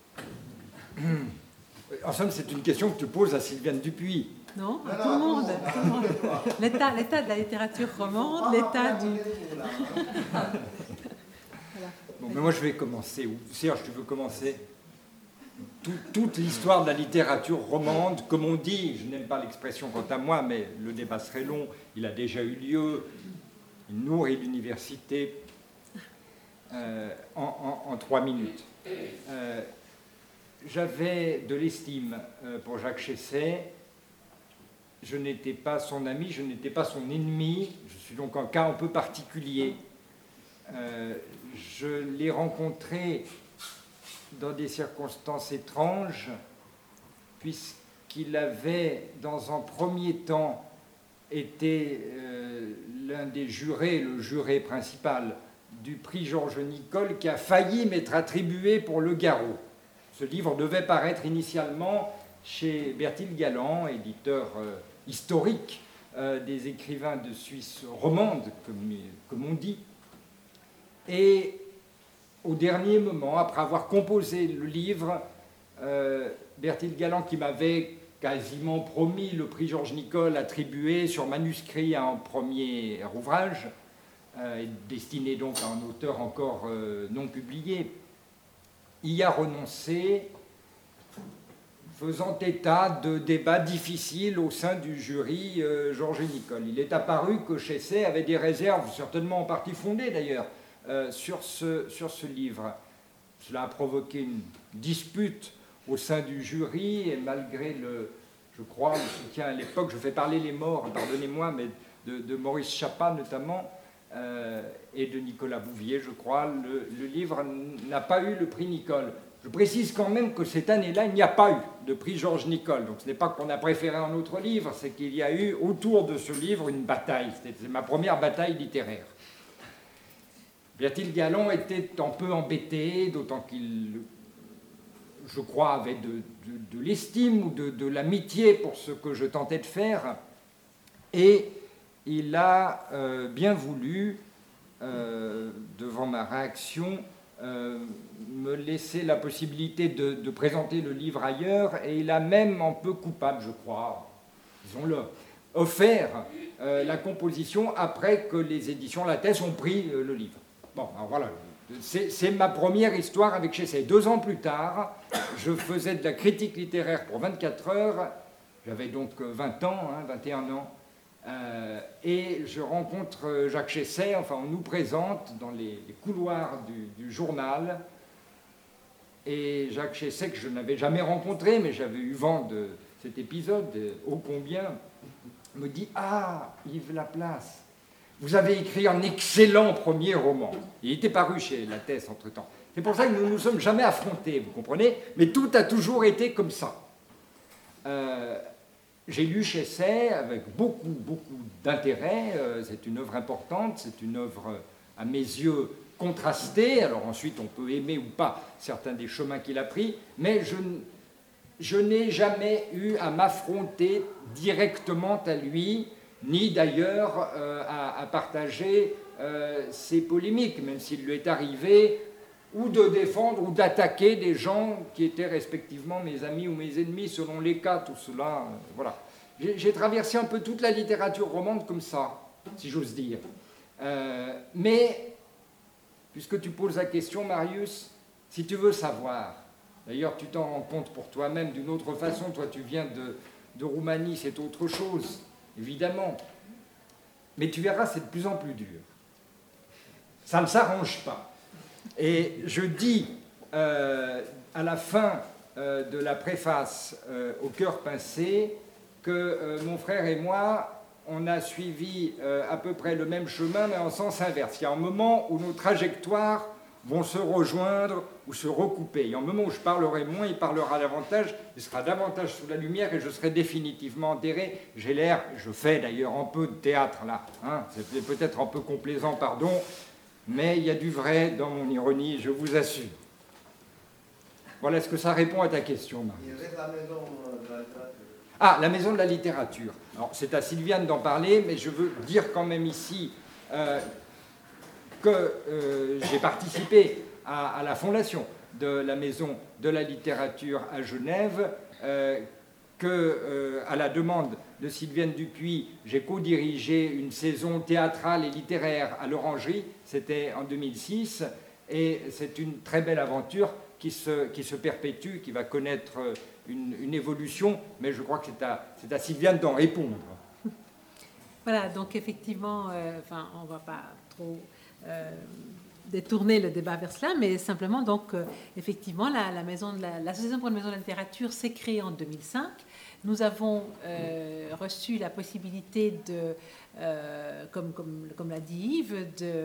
En somme, c'est une question que tu poses à Sylviane Dupuis. Non, à tout le monde. L'état de la littérature romande, l'état du... Bon, mais moi je vais commencer. Ou Serge, tu veux commencer? Toute l'histoire de la littérature romande, comme on dit, je n'aime pas l'expression quant à moi, mais le débat serait long, il a déjà eu lieu, il nourrit l'université en 3 minutes. J'avais de l'estime pour Jacques Chessé. Je n'étais pas son ami, je n'étais pas son ennemi, je suis donc un cas un peu particulier. Je l'ai rencontré dans des circonstances étranges, puisqu'il avait, dans un premier temps, été l'un des jurés, le juré principal du prix Georges Nicole, qui a failli m'être attribué pour Le Garot. Ce livre devait paraître initialement chez Bertil Galland, éditeur historique des écrivains de Suisse romande, comme on dit. Et au dernier moment, après avoir composé le livre, Bertil Galland, qui m'avait quasiment promis le prix Georges Nicole attribué sur manuscrit à un premier ouvrage, destiné donc à un auteur encore non publié, y a renoncé, faisant état de débats difficiles au sein du jury Georges Nicole. Il est apparu que Chessé avait des réserves, certainement en partie fondées d'ailleurs, sur ce livre. Cela a provoqué une dispute au sein du jury, et malgré je crois, le soutien à l'époque, je fais parler les morts, pardonnez-moi, mais de Maurice Chappat notamment, et de Nicolas Bouvier, je crois, le livre n'a pas eu le prix Nicole. Je précise quand même que cette année-là, il n'y a pas eu de prix Georges Nicole. Donc ce n'est pas qu'on a préféré un autre livre, c'est qu'il y a eu autour de ce livre une bataille. C'était ma première bataille littéraire. Bertil Galland était un peu embêté, d'autant qu'il, je crois, avait de l'estime ou de l'amitié pour ce que je tentais de faire. Et il a bien voulu devant ma réaction, me laisser la possibilité de présenter le livre ailleurs, et il a même un peu coupable, je crois, disons-le, offert la composition après que les éditions Lattès ont pris le livre. Bon, alors voilà, c'est ma première histoire avec Chesset. 2 ans plus tard, je faisais de la critique littéraire pour 24 heures, j'avais donc 20 ans, 21 ans, et je rencontre Jacques Chesset, enfin on nous présente dans les couloirs du journal, et Jacques Chesset, que je n'avais jamais rencontré, mais j'avais eu vent de cet épisode, ô combien, me dit « Ah, Yves Laplace, vous avez écrit un excellent premier roman. » Il était paru chez Lattès entre-temps. C'est pour ça que nous ne nous sommes jamais affrontés, vous comprenez, mais tout a toujours été comme ça. J'ai lu Chesset avec beaucoup d'intérêt. C'est une œuvre importante, c'est une œuvre, à mes yeux, contrastée. Alors ensuite, on peut aimer ou pas certains des chemins qu'il a pris, mais je n'ai jamais eu à m'affronter directement à lui, ni d'ailleurs à partager ses polémiques, même s'il lui est arrivé ou de défendre ou d'attaquer des gens qui étaient respectivement mes amis ou mes ennemis, selon les cas, tout cela, voilà. J'ai traversé un peu toute la littérature romande comme ça, si j'ose dire. Mais, puisque tu poses la question, Marius, si tu veux savoir, d'ailleurs tu t'en rends compte pour toi-même d'une autre façon, toi tu viens de Roumanie, c'est autre chose, évidemment, mais tu verras, c'est de plus en plus dur. Ça ne s'arrange pas. Et je dis à la fin de la préface au cœur pincé que mon frère et moi, on a suivi à peu près le même chemin, mais en sens inverse. Il y a un moment où nos trajectoires vont se rejoindre ou se recouper. Il y a un moment où je parlerai moins, il parlera davantage, il sera davantage sous la lumière et je serai définitivement enterré. J'ai l'air, je fais d'ailleurs un peu de théâtre là, hein, c'est peut-être un peu complaisant, pardon, mais il y a du vrai dans mon ironie, je vous assure. Voilà, est-ce que ça répond à ta question, Marie? Il reste la maison de la littérature. Ah, la maison de la littérature. Alors, c'est à Sylviane d'en parler, mais je veux dire quand même ici que j'ai participé à la fondation de la maison de la littérature à Genève, à la demande de Sylviane Dupuis, j'ai co-dirigé une saison théâtrale et littéraire à l'Orangerie, c'était en 2006, et c'est une très belle aventure qui se perpétue, qui va connaître une évolution, mais je crois que c'est à Sylviane d'en répondre. Voilà, donc effectivement, on ne va pas trop détourner le débat vers cela, mais simplement, donc, effectivement, l'Association pour la maison de la littérature s'est créée en 2005. Nous avons reçu la possibilité comme l'a dit Yves,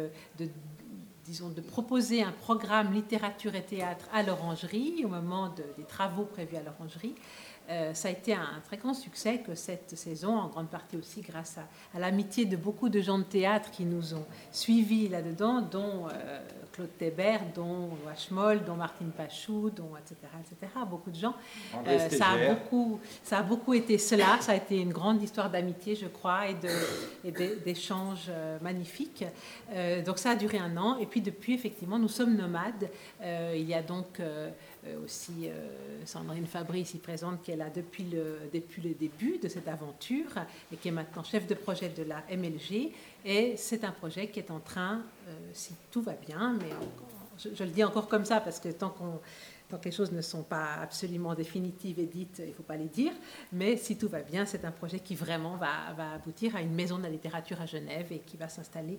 de proposer un programme littérature et théâtre à l'Orangerie, au moment des travaux prévus à l'Orangerie. Ça a été un très grand succès que cette saison, en grande partie aussi grâce à l'amitié de beaucoup de gens de théâtre qui nous ont suivis là-dedans, dont Claude Thébert, dont Wachmol, dont Martine Pachou, dont etc. Beaucoup de gens. Ça a beaucoup été cela. Ça a été une grande histoire d'amitié, je crois, et d'échanges magnifiques. Donc ça a duré 1 an. Et puis depuis, effectivement, nous sommes nomades. Il y a donc aussi Sandrine Fabry ici présente, qui est là depuis le début de cette aventure et qui est maintenant chef de projet de la MLG. Et c'est un projet qui est en train, si tout va bien, mais je le dis encore comme ça parce que tant que les choses ne sont pas absolument définitives et dites, il ne faut pas les dire, mais si tout va bien, c'est un projet qui vraiment va aboutir à une maison de la littérature à Genève et qui va s'installer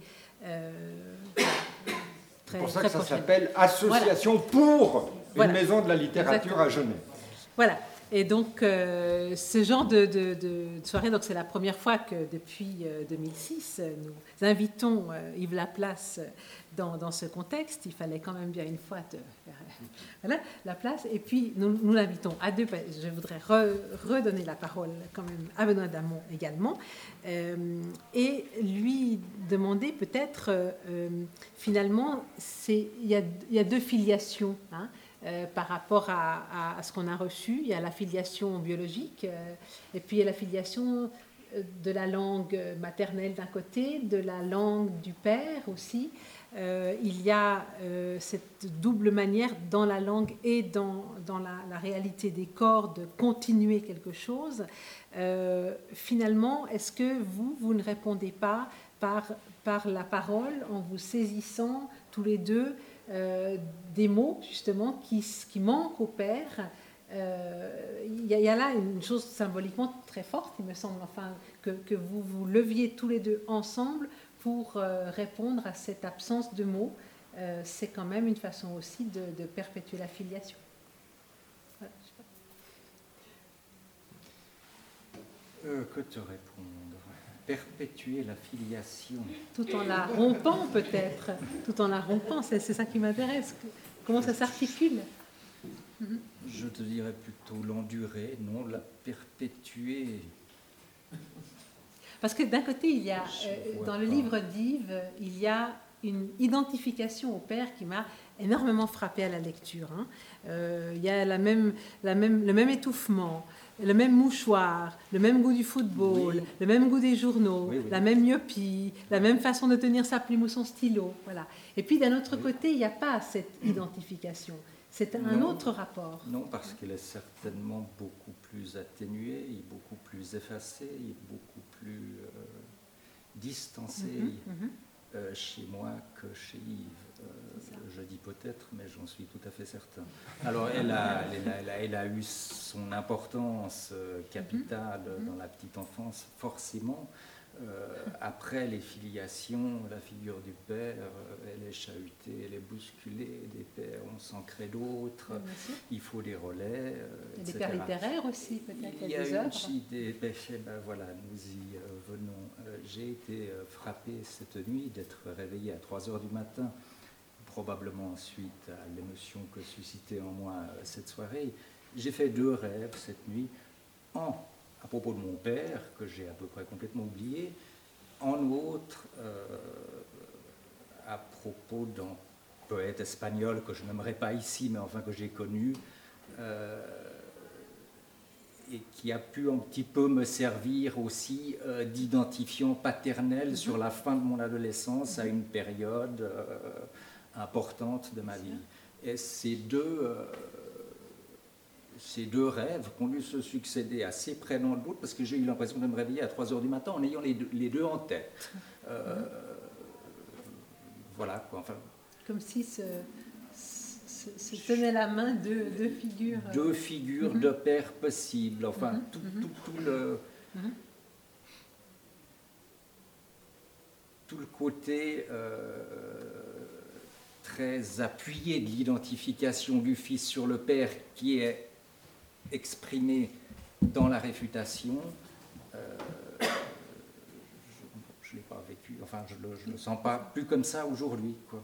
c'est pour ça que ça s'appelle Association pour une maison de la littérature à Genève. Voilà. Et donc, ce genre de soirée, donc c'est la première fois que depuis 2006, nous invitons Yves Laplace dans ce contexte. Il fallait quand même bien une fois faire Laplace. Et puis, nous l'invitons à deux. Je voudrais redonner la parole quand même à Benoît Damon également. Et lui demander peut-être, finalement, il y a 2 filiations, hein, par rapport à ce qu'on a reçu. Il y a la filiation biologique et puis il y a la filiation de la langue maternelle d'un côté, de la langue du père aussi. Il y a cette double manière dans la langue et dans la réalité des corps de continuer quelque chose. Finalement, est-ce que vous ne répondez pas par la parole en vous saisissant tous les deux des mots justement qui manquent au père? Il y a là une chose symboliquement très forte, il me semble, enfin, que vous leviez tous les deux ensemble pour répondre à cette absence de mots. C'est quand même une façon aussi de perpétuer la filiation. Voilà, je sais pas. Que te répondre? Perpétuer la filiation. Tout en la rompant peut-être, tout en la rompant, c'est ça qui m'intéresse. Comment ça s'articule? Je te dirais plutôt l'endurer, non la perpétuer. Parce que d'un côté, il y a, dans le livre d'Yves, il y a une identification au père qui m'a énormément frappée à la lecture. Hein. Il y a le même étouffement, le même mouchoir, le même goût du football, oui. le même goût des journaux, oui, oui. la même myopie, la même façon de tenir sa plume ou son stylo. Voilà. Et puis d'un autre côté, il n'y a pas cette identification. C'est un autre rapport. Non, parce qu'elle est certainement beaucoup plus atténuée, beaucoup plus effacée, beaucoup plus distancée chez moi que chez Yves. Je dis peut-être, mais j'en suis tout à fait certain. Alors, elle a eu son importance capitale dans la petite enfance, forcément. Après les filiations, la figure du père, elle est chahutée, elle est bousculée, des pères, on s'en crée d'autres, il faut des relais, il y a des pères littéraires aussi, peut-être, il y a des œuvres. des péchés, ben voilà, nous y venons. J'ai été frappé cette nuit d'être réveillé à 3 heures du matin, probablement suite à l'émotion que suscitait en moi cette soirée. J'ai fait 2 rêves cette nuit, à propos de mon père, que j'ai à peu près complètement oublié, en outre, à propos d'un poète espagnol que je n'aimerais pas ici, mais enfin que j'ai connu, et qui a pu un petit peu me servir aussi d'identifiant paternel sur la fin de mon adolescence à une période importante de ma vie. Et ces deux rêves ont dû se succéder assez près l'un de l'autre parce que j'ai eu l'impression de me réveiller à 3 heures du matin en ayant les deux en tête. Voilà, quoi. Enfin, comme si se tenaient la main deux figures. Deux figures de pères possibles. Enfin, tout le... tout le côté très appuyé de l'identification du fils sur le père qui est exprimé dans la réfutation, je ne l'ai pas vécu, enfin je le sens pas plus comme ça aujourd'hui, quoi.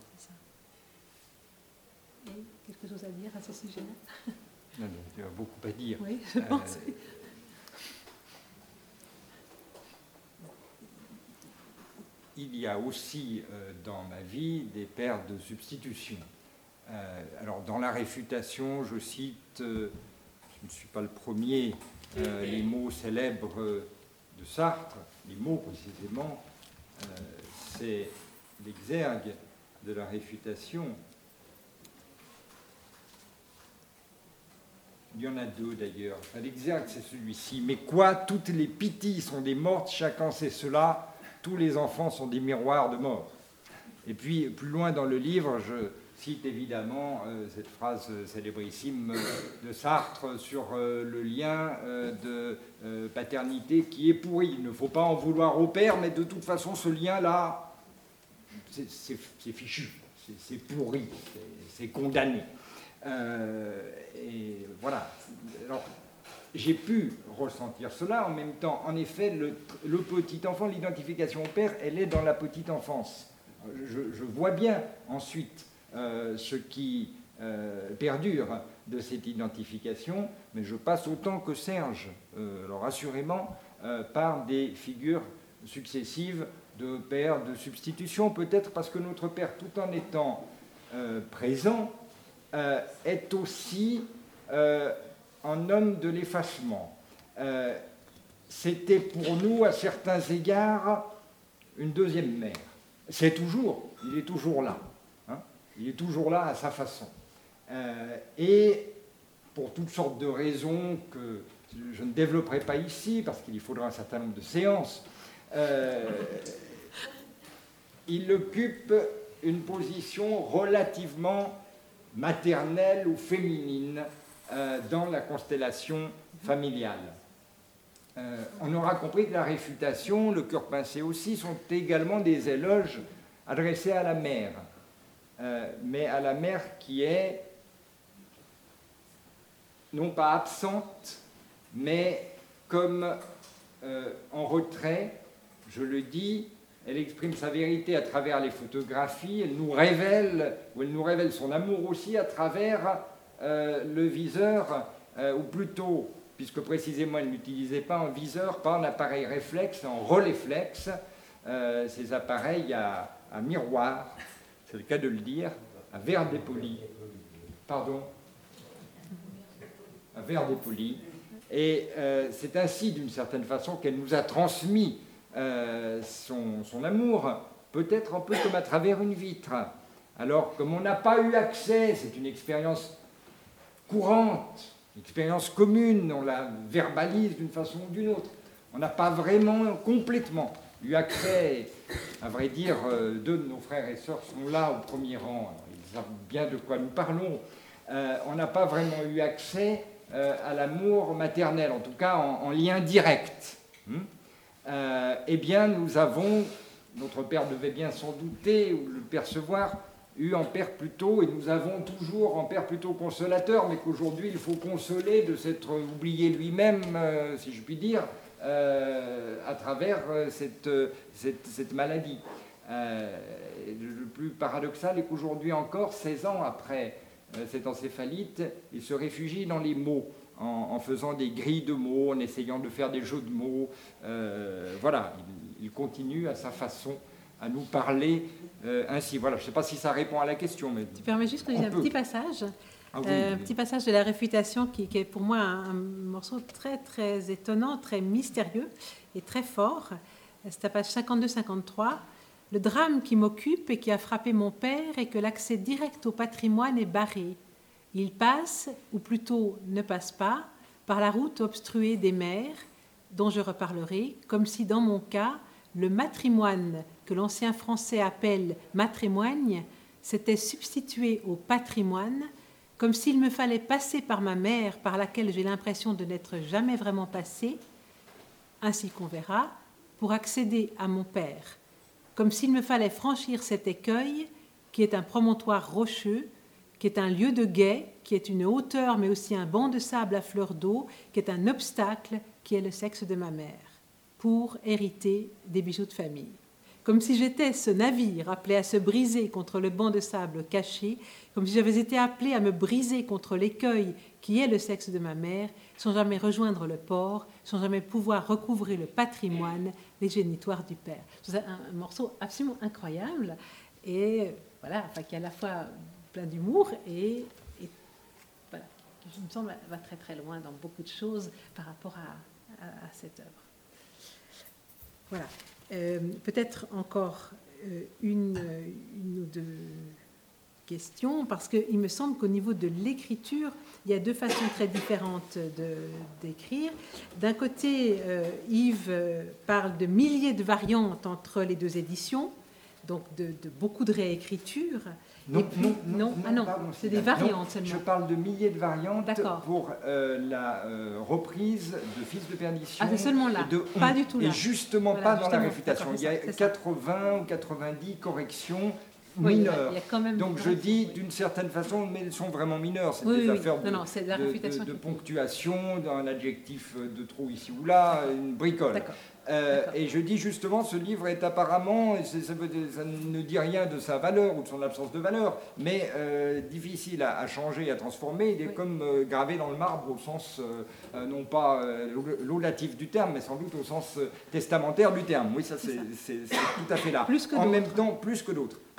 Et quelque chose à dire à ce sujet-là? Non, il y a beaucoup à dire. Oui, je pense. Il y a aussi dans ma vie des pères de substitution. Alors dans la réfutation, je cite, je ne suis pas le premier, les mots célèbres de Sartre, les mots précisément, c'est l'exergue de la réfutation. Il y en a 2 d'ailleurs. L'exergue, c'est celui-ci. Mais quoi, toutes les pities sont des mortes, chacun sait cela, tous les enfants sont des miroirs de mort. Et puis, plus loin dans le livre, je cite évidemment cette phrase célébrissime de Sartre sur le lien de paternité qui est pourri. Il ne faut pas en vouloir au père, mais de toute façon, ce lien-là, c'est fichu, c'est pourri, c'est condamné. Et voilà. Alors, j'ai pu ressentir cela en même temps. En effet, le petit enfant, l'identification au père, elle est dans la petite enfance. Je vois bien ensuite ce qui perdure de cette identification, mais je passe autant que Serge, alors assurément, par des figures successives de pères de substitution, peut-être parce que notre père, tout en étant présent, est aussi un homme de l'effacement. c'était pour nous, à certains égards, une deuxième mère. Il est toujours là. Hein, il est toujours là à sa façon. Et pour toutes sortes de raisons que je ne développerai pas ici, parce qu'il y faudra un certain nombre de séances, il occupe une position relativement maternelle ou féminine dans la constellation familiale. On aura compris que la réfutation, le cœur pincé aussi, sont également des éloges adressés à la mère, mais à la mère qui est non pas absente, mais comme en retrait, je le dis, elle exprime sa vérité à travers les photographies, elle nous révèle son amour aussi à travers le viseur, ou plutôt, puisque précisément elle n'utilisait pas un viseur, pas un appareil réflexe, un reléflexe, ces appareils à miroir, c'est le cas de le dire, à verre dépoli, un verre dépoli, et c'est ainsi d'une certaine façon qu'elle nous a transmis son amour, peut-être un peu comme à travers une vitre. Alors, comme on n'a pas eu accès, c'est une expérience courante, une expérience commune, on la verbalise d'une façon ou d'une autre. On n'a pas vraiment complètement eu accès, à vrai dire, deux de nos frères et sœurs sont là au premier rang, alors ils savent bien de quoi nous parlons. On n'a pas vraiment eu accès à l'amour maternel, en tout cas en lien direct. Eh bien, nous avons, notre père devait bien s'en douter ou le percevoir, eu un père plutôt, et nous avons toujours un père plutôt consolateur, mais qu'aujourd'hui il faut consoler de s'être oublié lui-même, si je puis dire, à travers cette maladie. Le plus paradoxal est qu'aujourd'hui encore, 16 ans après cette encéphalite, il se réfugie dans les mots, en faisant des grilles de mots, en essayant de faire des jeux de mots. Voilà, il continue à sa façon à nous parler ainsi. Voilà, je ne sais pas si ça répond à la question. Mais tu permets juste que je dise un petit passage, oui. un petit passage de la réfutation qui est pour moi un morceau très très étonnant, très mystérieux et très fort. C'est à page 52-53. Le drame qui m'occupe et qui a frappé mon père est que l'accès direct au patrimoine est barré. Il passe, ou plutôt ne passe pas, par la route obstruée des mers, dont je reparlerai, comme si dans mon cas, le matrimoine que l'ancien français appelle matrimoine s'était substitué au patrimoine, comme s'il me fallait passer par ma mère, par laquelle j'ai l'impression de n'être jamais vraiment passé, ainsi qu'on verra, pour accéder à mon père, comme s'il me fallait franchir cet écueil qui est un promontoire rocheux, qui est un lieu de guet, qui est une hauteur mais aussi un banc de sable à fleur d'eau, qui est un obstacle qui est le sexe de ma mère, pour hériter des bijoux de famille. Comme si j'étais ce navire appelé à se briser contre le banc de sable caché, comme si j'avais été appelé à me briser contre l'écueil qui est le sexe de ma mère, sans jamais rejoindre le port, sans jamais pouvoir recouvrer le patrimoine, les génitoires du père. C'est un morceau absolument incroyable et voilà, enfin, qui est à la fois plein d'humour et voilà, qui, je me semble, va très très loin dans beaucoup de choses par rapport à cette œuvre. Voilà. Peut-être encore une ou deux questions, parce qu'il me semble qu'au niveau de l'écriture, il y a deux façons très différentes d'écrire. D'un côté, Yves parle de milliers de variantes entre les deux éditions, donc de beaucoup de réécritures. Non, c'est des variantes seulement. Je parle de milliers de variantes. D'accord. Pour la reprise de Fils de perdition. Ah, c'est seulement là, pas du tout là. Et justement voilà, pas dans la réfutation. Il y a 80 ou 90 corrections mineures. Il y a quand même donc je dis d'une certaine façon, mais elles sont vraiment mineures. C'est des affaires de ponctuation, d'un adjectif de trop ici ou là, une bricole. D'accord. Et je dis justement, ce livre est apparemment, ça ne dit rien de sa valeur ou de son absence de valeur, mais difficile à changer, à transformer. Il est comme gravé dans le marbre au sens, non pas laulatif du terme, mais sans doute au sens testamentaire du terme. Oui, ça c'est tout à fait là. Plus que en même temps, plus que d'autres.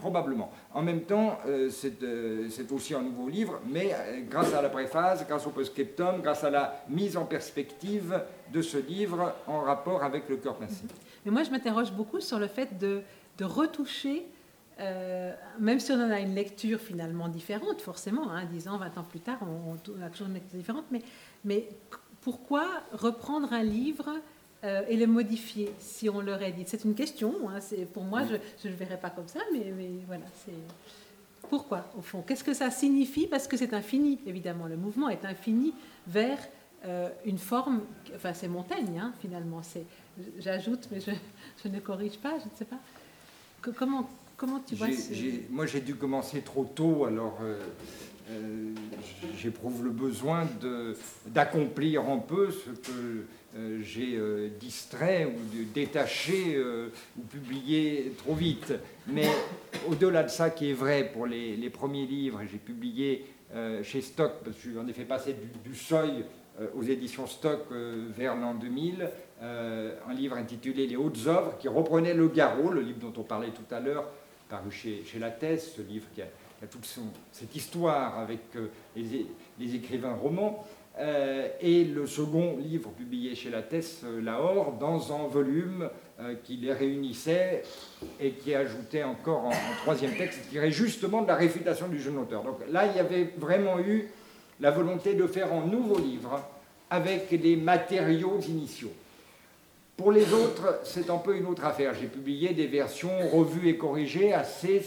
probablement. En même temps, c'est aussi un nouveau livre, mais grâce à la préface, grâce au post-scriptum, grâce à la mise en perspective de ce livre en rapport avec le cœur pincé. Mais moi, je m'interroge beaucoup sur le fait de retoucher, même si on en a une lecture finalement différente, forcément, 10 ans, 20 ans plus tard, on a toujours une lecture différente, mais pourquoi reprendre un livre et le modifier si on le réédite? C'est une question, pour moi, je ne le verrai pas comme ça, mais voilà, c'est... Pourquoi, au fond? Qu'est-ce que ça signifie? Parce que c'est infini, évidemment, le mouvement est infini vers une forme, enfin c'est Montaigne, finalement, j'ajoute, mais je ne corrige pas, je ne sais pas. Comment tu vois Moi, j'ai dû commencer trop tôt, alors j'éprouve le besoin d'accomplir un peu ce que j'ai distrait ou détaché ou publié trop vite. Mais au-delà de ça, qui est vrai pour les premiers livres, j'ai publié chez Stock, parce que j'en ai fait passer du seuil aux éditions Stock vers l'an 2000, un livre intitulé Les Hautes Œuvres, qui reprenait Le Garot, le livre dont on parlait tout à l'heure, paru chez Lattès, ce livre qui a toute cette histoire avec les écrivains romans, et le second livre publié chez Lattès, Lahore, dans un volume qui les réunissait et qui ajoutait encore un troisième texte qui irait justement de la réfutation du jeune auteur. Donc là, il y avait vraiment eu la volonté de faire un nouveau livre avec les matériaux initiaux. Pour les autres, c'est un peu une autre affaire. J'ai publié des versions revues et corrigées assez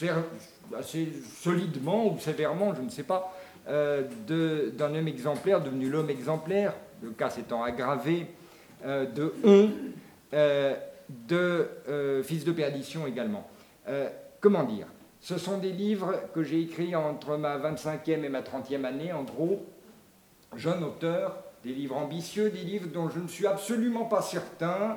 solidement ou sévèrement, je ne sais pas, d'un homme exemplaire devenu l'homme exemplaire, le cas s'étant aggravé, de On, de Fils de perdition également. Comment dire? Ce sont des livres que j'ai écrits entre ma 25e et ma 30e année, en gros, jeune auteur, des livres ambitieux, des livres dont je ne suis absolument pas certain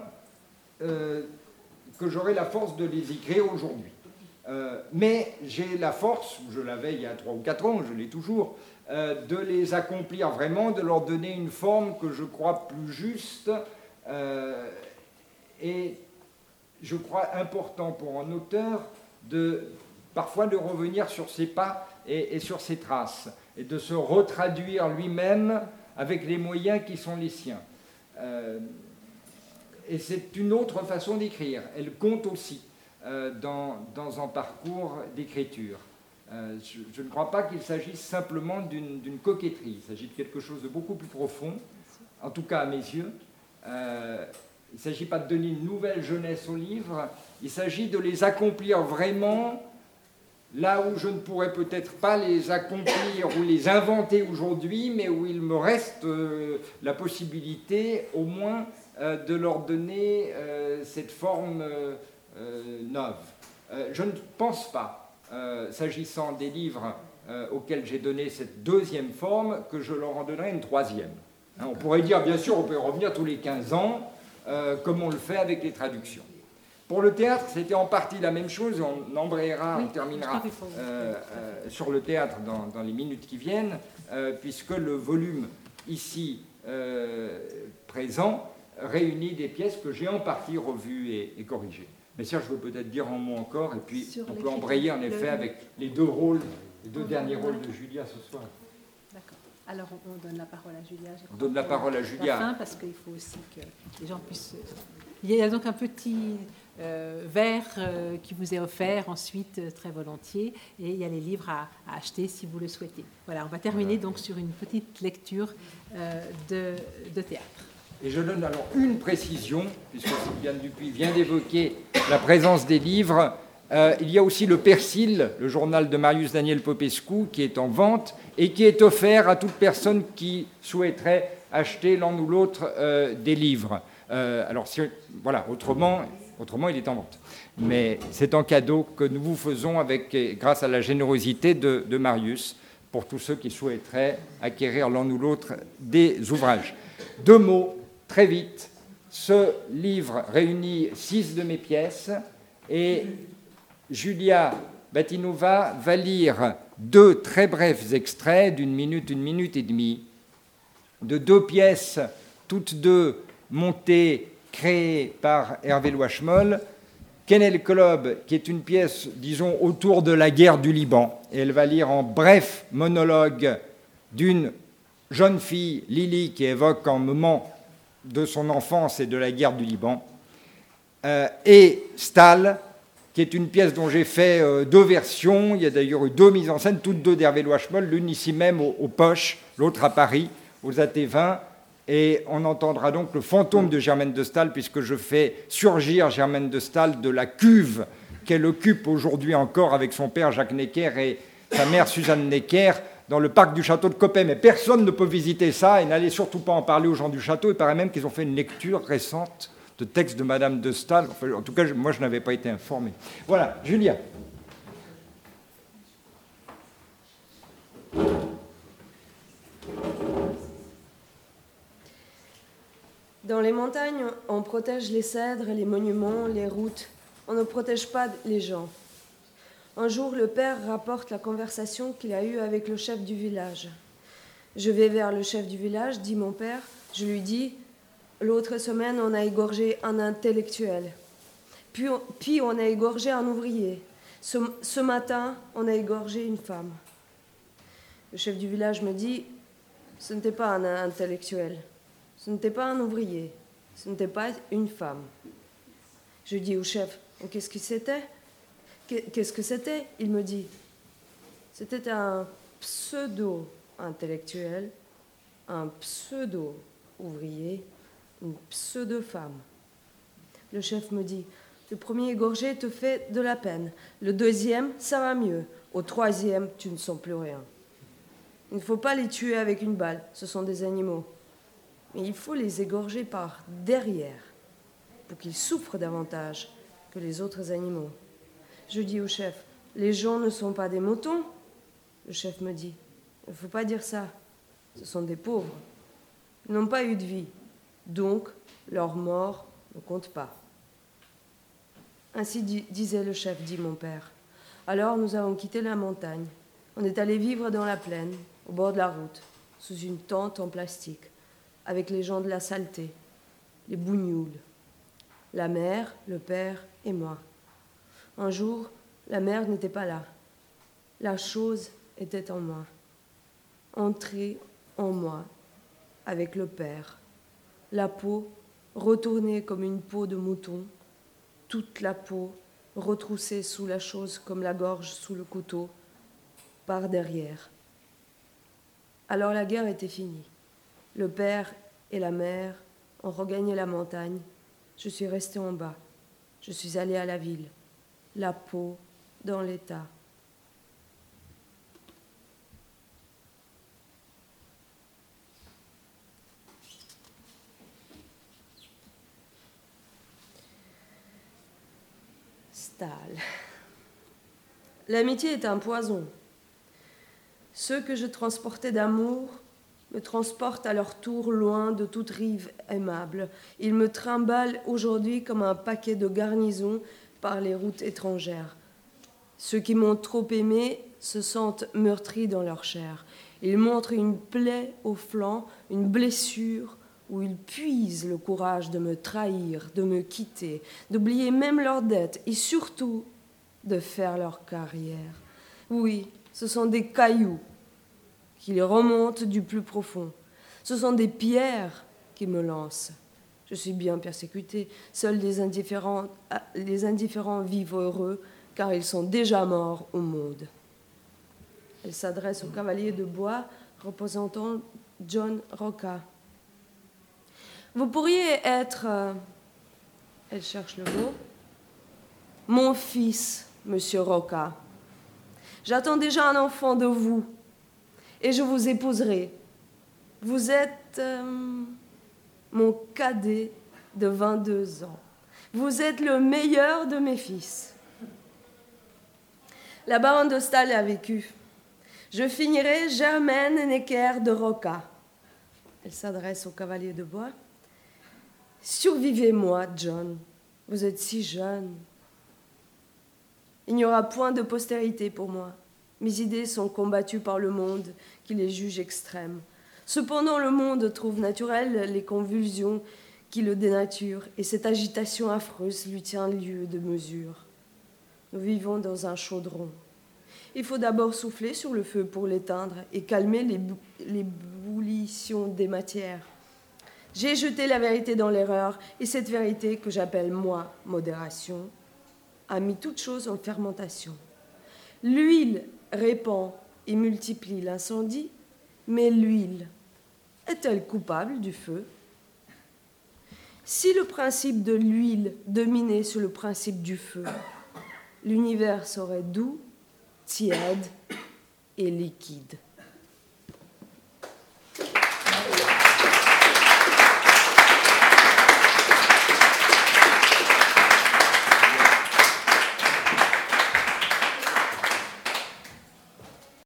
que j'aurai la force de les écrire aujourd'hui. Mais j'ai la force, je l'avais il y a 3 ou 4 ans, je l'ai toujours, de les accomplir vraiment, de leur donner une forme que je crois plus juste et je crois important pour un auteur parfois de revenir sur ses pas et sur ses traces et de se retraduire lui-même avec les moyens qui sont les siens. Et c'est une autre façon d'écrire. Elle compte aussi dans un parcours d'écriture. Je ne crois pas qu'il s'agisse simplement d'une coquetterie. Il s'agit de quelque chose de beaucoup plus profond, en tout cas à mes yeux. Il ne s'agit pas de donner une nouvelle jeunesse aux livres, il s'agit de les accomplir vraiment là où je ne pourrais peut-être pas les accomplir ou les inventer aujourd'hui, mais où il me reste la possibilité au moins de leur donner cette forme neuve. Je ne pense pas, s'agissant des livres auxquels j'ai donné cette deuxième forme, que je leur en donnerai une troisième. On pourrait dire, bien sûr, on peut revenir tous les 15 ans, comme on le fait avec les traductions. Pour le théâtre, c'était en partie la même chose. On embrayera, on terminera sur le théâtre dans les minutes qui viennent, puisque le volume ici présent réunit des pièces que j'ai en partie revues et corrigées. Mais ça, je veux peut-être dire un mot encore, et puis on peut embrayer en effet avec les deux derniers rôles de Julia ce soir. D'accord. Alors on donne la parole à Julia. On donne la parole à Julia. À la fin, parce qu'il faut aussi que les gens puissent... Il y a donc un petit verre qui vous est offert ensuite très volontiers, et il y a les livres à acheter si vous le souhaitez. Voilà, on va terminer donc sur une petite lecture de théâtre. Et je donne alors une précision, puisque Sylviane Dupuis vient d'évoquer la présence des livres. Il y a aussi le Persil, le journal de Marius Daniel Popescu, qui est en vente et qui est offert à toute personne qui souhaiterait acheter l'un ou l'autre des livres. Alors, voilà, autrement, il est en vente. Mais c'est un cadeau que nous vous faisons grâce à la générosité de Marius pour tous ceux qui souhaiteraient acquérir l'un ou l'autre des ouvrages. 2 mots, très vite. Ce livre réunit 6 de mes pièces et Julia Batinova va lire 2 très brefs extraits d'1 minute et demie, de 2 pièces, toutes 2 montées, créées par Hervé Loichemol, Kennel Club, qui est une pièce, disons, autour de la guerre du Liban. Et elle va lire en bref monologue d'une jeune fille, Lily, qui évoque un moment de son enfance et de la guerre du Liban. Et Stahl, qui est une pièce dont j'ai fait 2 versions. Il y a d'ailleurs eu 2 mises en scène, toutes 2 d'Hervé Loichemol, l'une ici même au Poche, l'autre à Paris, aux AT20. Et on entendra donc le fantôme de Germaine de Staël, puisque je fais surgir Germaine de Staël de la cuve qu'elle occupe aujourd'hui encore avec son père Jacques Necker et sa mère Suzanne Necker dans le parc du château de Coppet. Mais personne ne peut visiter ça et n'allez surtout pas en parler aux gens du château. Il paraît même qu'ils ont fait une lecture récente de textes de Madame de Staël. Enfin, en tout cas, moi, je n'avais pas été informé. Voilà, Julia. Dans les montagnes, on protège les cèdres, les monuments, les routes. On ne protège pas les gens. Un jour, le père rapporte la conversation qu'il a eue avec le chef du village. Je vais vers le chef du village, dit mon père. Je lui dis, l'autre semaine, on a égorgé un intellectuel. Puis on a égorgé un ouvrier. Ce matin, on a égorgé une femme. Le chef du village me dit, ce n'était pas un intellectuel. Ce n'était pas un ouvrier, ce n'était pas une femme. Je dis au chef, qu'est-ce que c'était ? Qu'est-ce que c'était ? Il me dit, c'était un pseudo-intellectuel, un pseudo-ouvrier, une pseudo-femme. Le chef me dit, le premier égorgé te fait de la peine, le deuxième, ça va mieux, au troisième, tu ne sens plus rien. Il ne faut pas les tuer avec une balle, ce sont des animaux. Mais il faut les égorger par derrière pour qu'ils souffrent davantage que les autres animaux. Je dis au chef, les gens ne sont pas des moutons. Le chef me dit, il ne faut pas dire ça, ce sont des pauvres. Ils n'ont pas eu de vie, donc leur mort ne compte pas. Ainsi disait le chef, dit mon père. Alors nous avons quitté la montagne. On est allé vivre dans la plaine, au bord de la route, sous une tente en plastique, avec les gens de la saleté, les bougnoules, la mère, le père et moi. Un jour, la mère n'était pas là. La chose était en moi, entrée en moi, avec le père. La peau retournée comme une peau de mouton, toute la peau retroussée sous la chose comme la gorge sous le couteau, par derrière. Alors la guerre était finie. Le père et la mère ont regagné la montagne. Je suis restée en bas. Je suis allée à la ville. La peau dans l'état. Stahl. L'amitié est un poison. Ceux que je transportais d'amour me transportent à leur tour loin de toute rive aimable. Ils me trimballent aujourd'hui comme un paquet de garnison par les routes étrangères. Ceux qui m'ont trop aimé se sentent meurtris dans leur chair. Ils montrent une plaie au flanc, une blessure où ils puisent le courage de me trahir, de me quitter, d'oublier même leurs dettes et surtout de faire leur carrière. Oui, ce sont des cailloux qui les remontent du plus profond. Ce sont des pierres qui me lancent. Je suis bien persécutée. Seuls les indifférents vivent heureux, car ils sont déjà morts au monde. Elle s'adresse au cavalier de bois représentant John Roca. Vous pourriez être, elle cherche le mot, mon fils, monsieur Roca. J'attends déjà un enfant de vous. Et je vous épouserai. Vous êtes mon cadet de 22 ans. Vous êtes le meilleur de mes fils. La baronne de Staël a vécu. Je finirai Germaine Necker de Roca. Elle s'adresse au cavalier de bois. Survivez-moi, John. Vous êtes si jeune. Il n'y aura point de postérité pour moi. Mes idées sont combattues par le monde qui les juge extrêmes. Cependant, le monde trouve naturelles les convulsions qui le dénature, et cette agitation affreuse lui tient lieu de mesure. Nous vivons dans un chaudron. Il faut d'abord souffler sur le feu pour l'éteindre et calmer l'ébullition des matières. J'ai jeté la vérité dans l'erreur, et cette vérité, que j'appelle, moi, modération, a mis toute chose en fermentation. L'huile répand et multiplie l'incendie, mais l'huile est-elle coupable du feu? Si le principe de l'huile dominait sur le principe du feu, l'univers serait doux, tiède et liquide.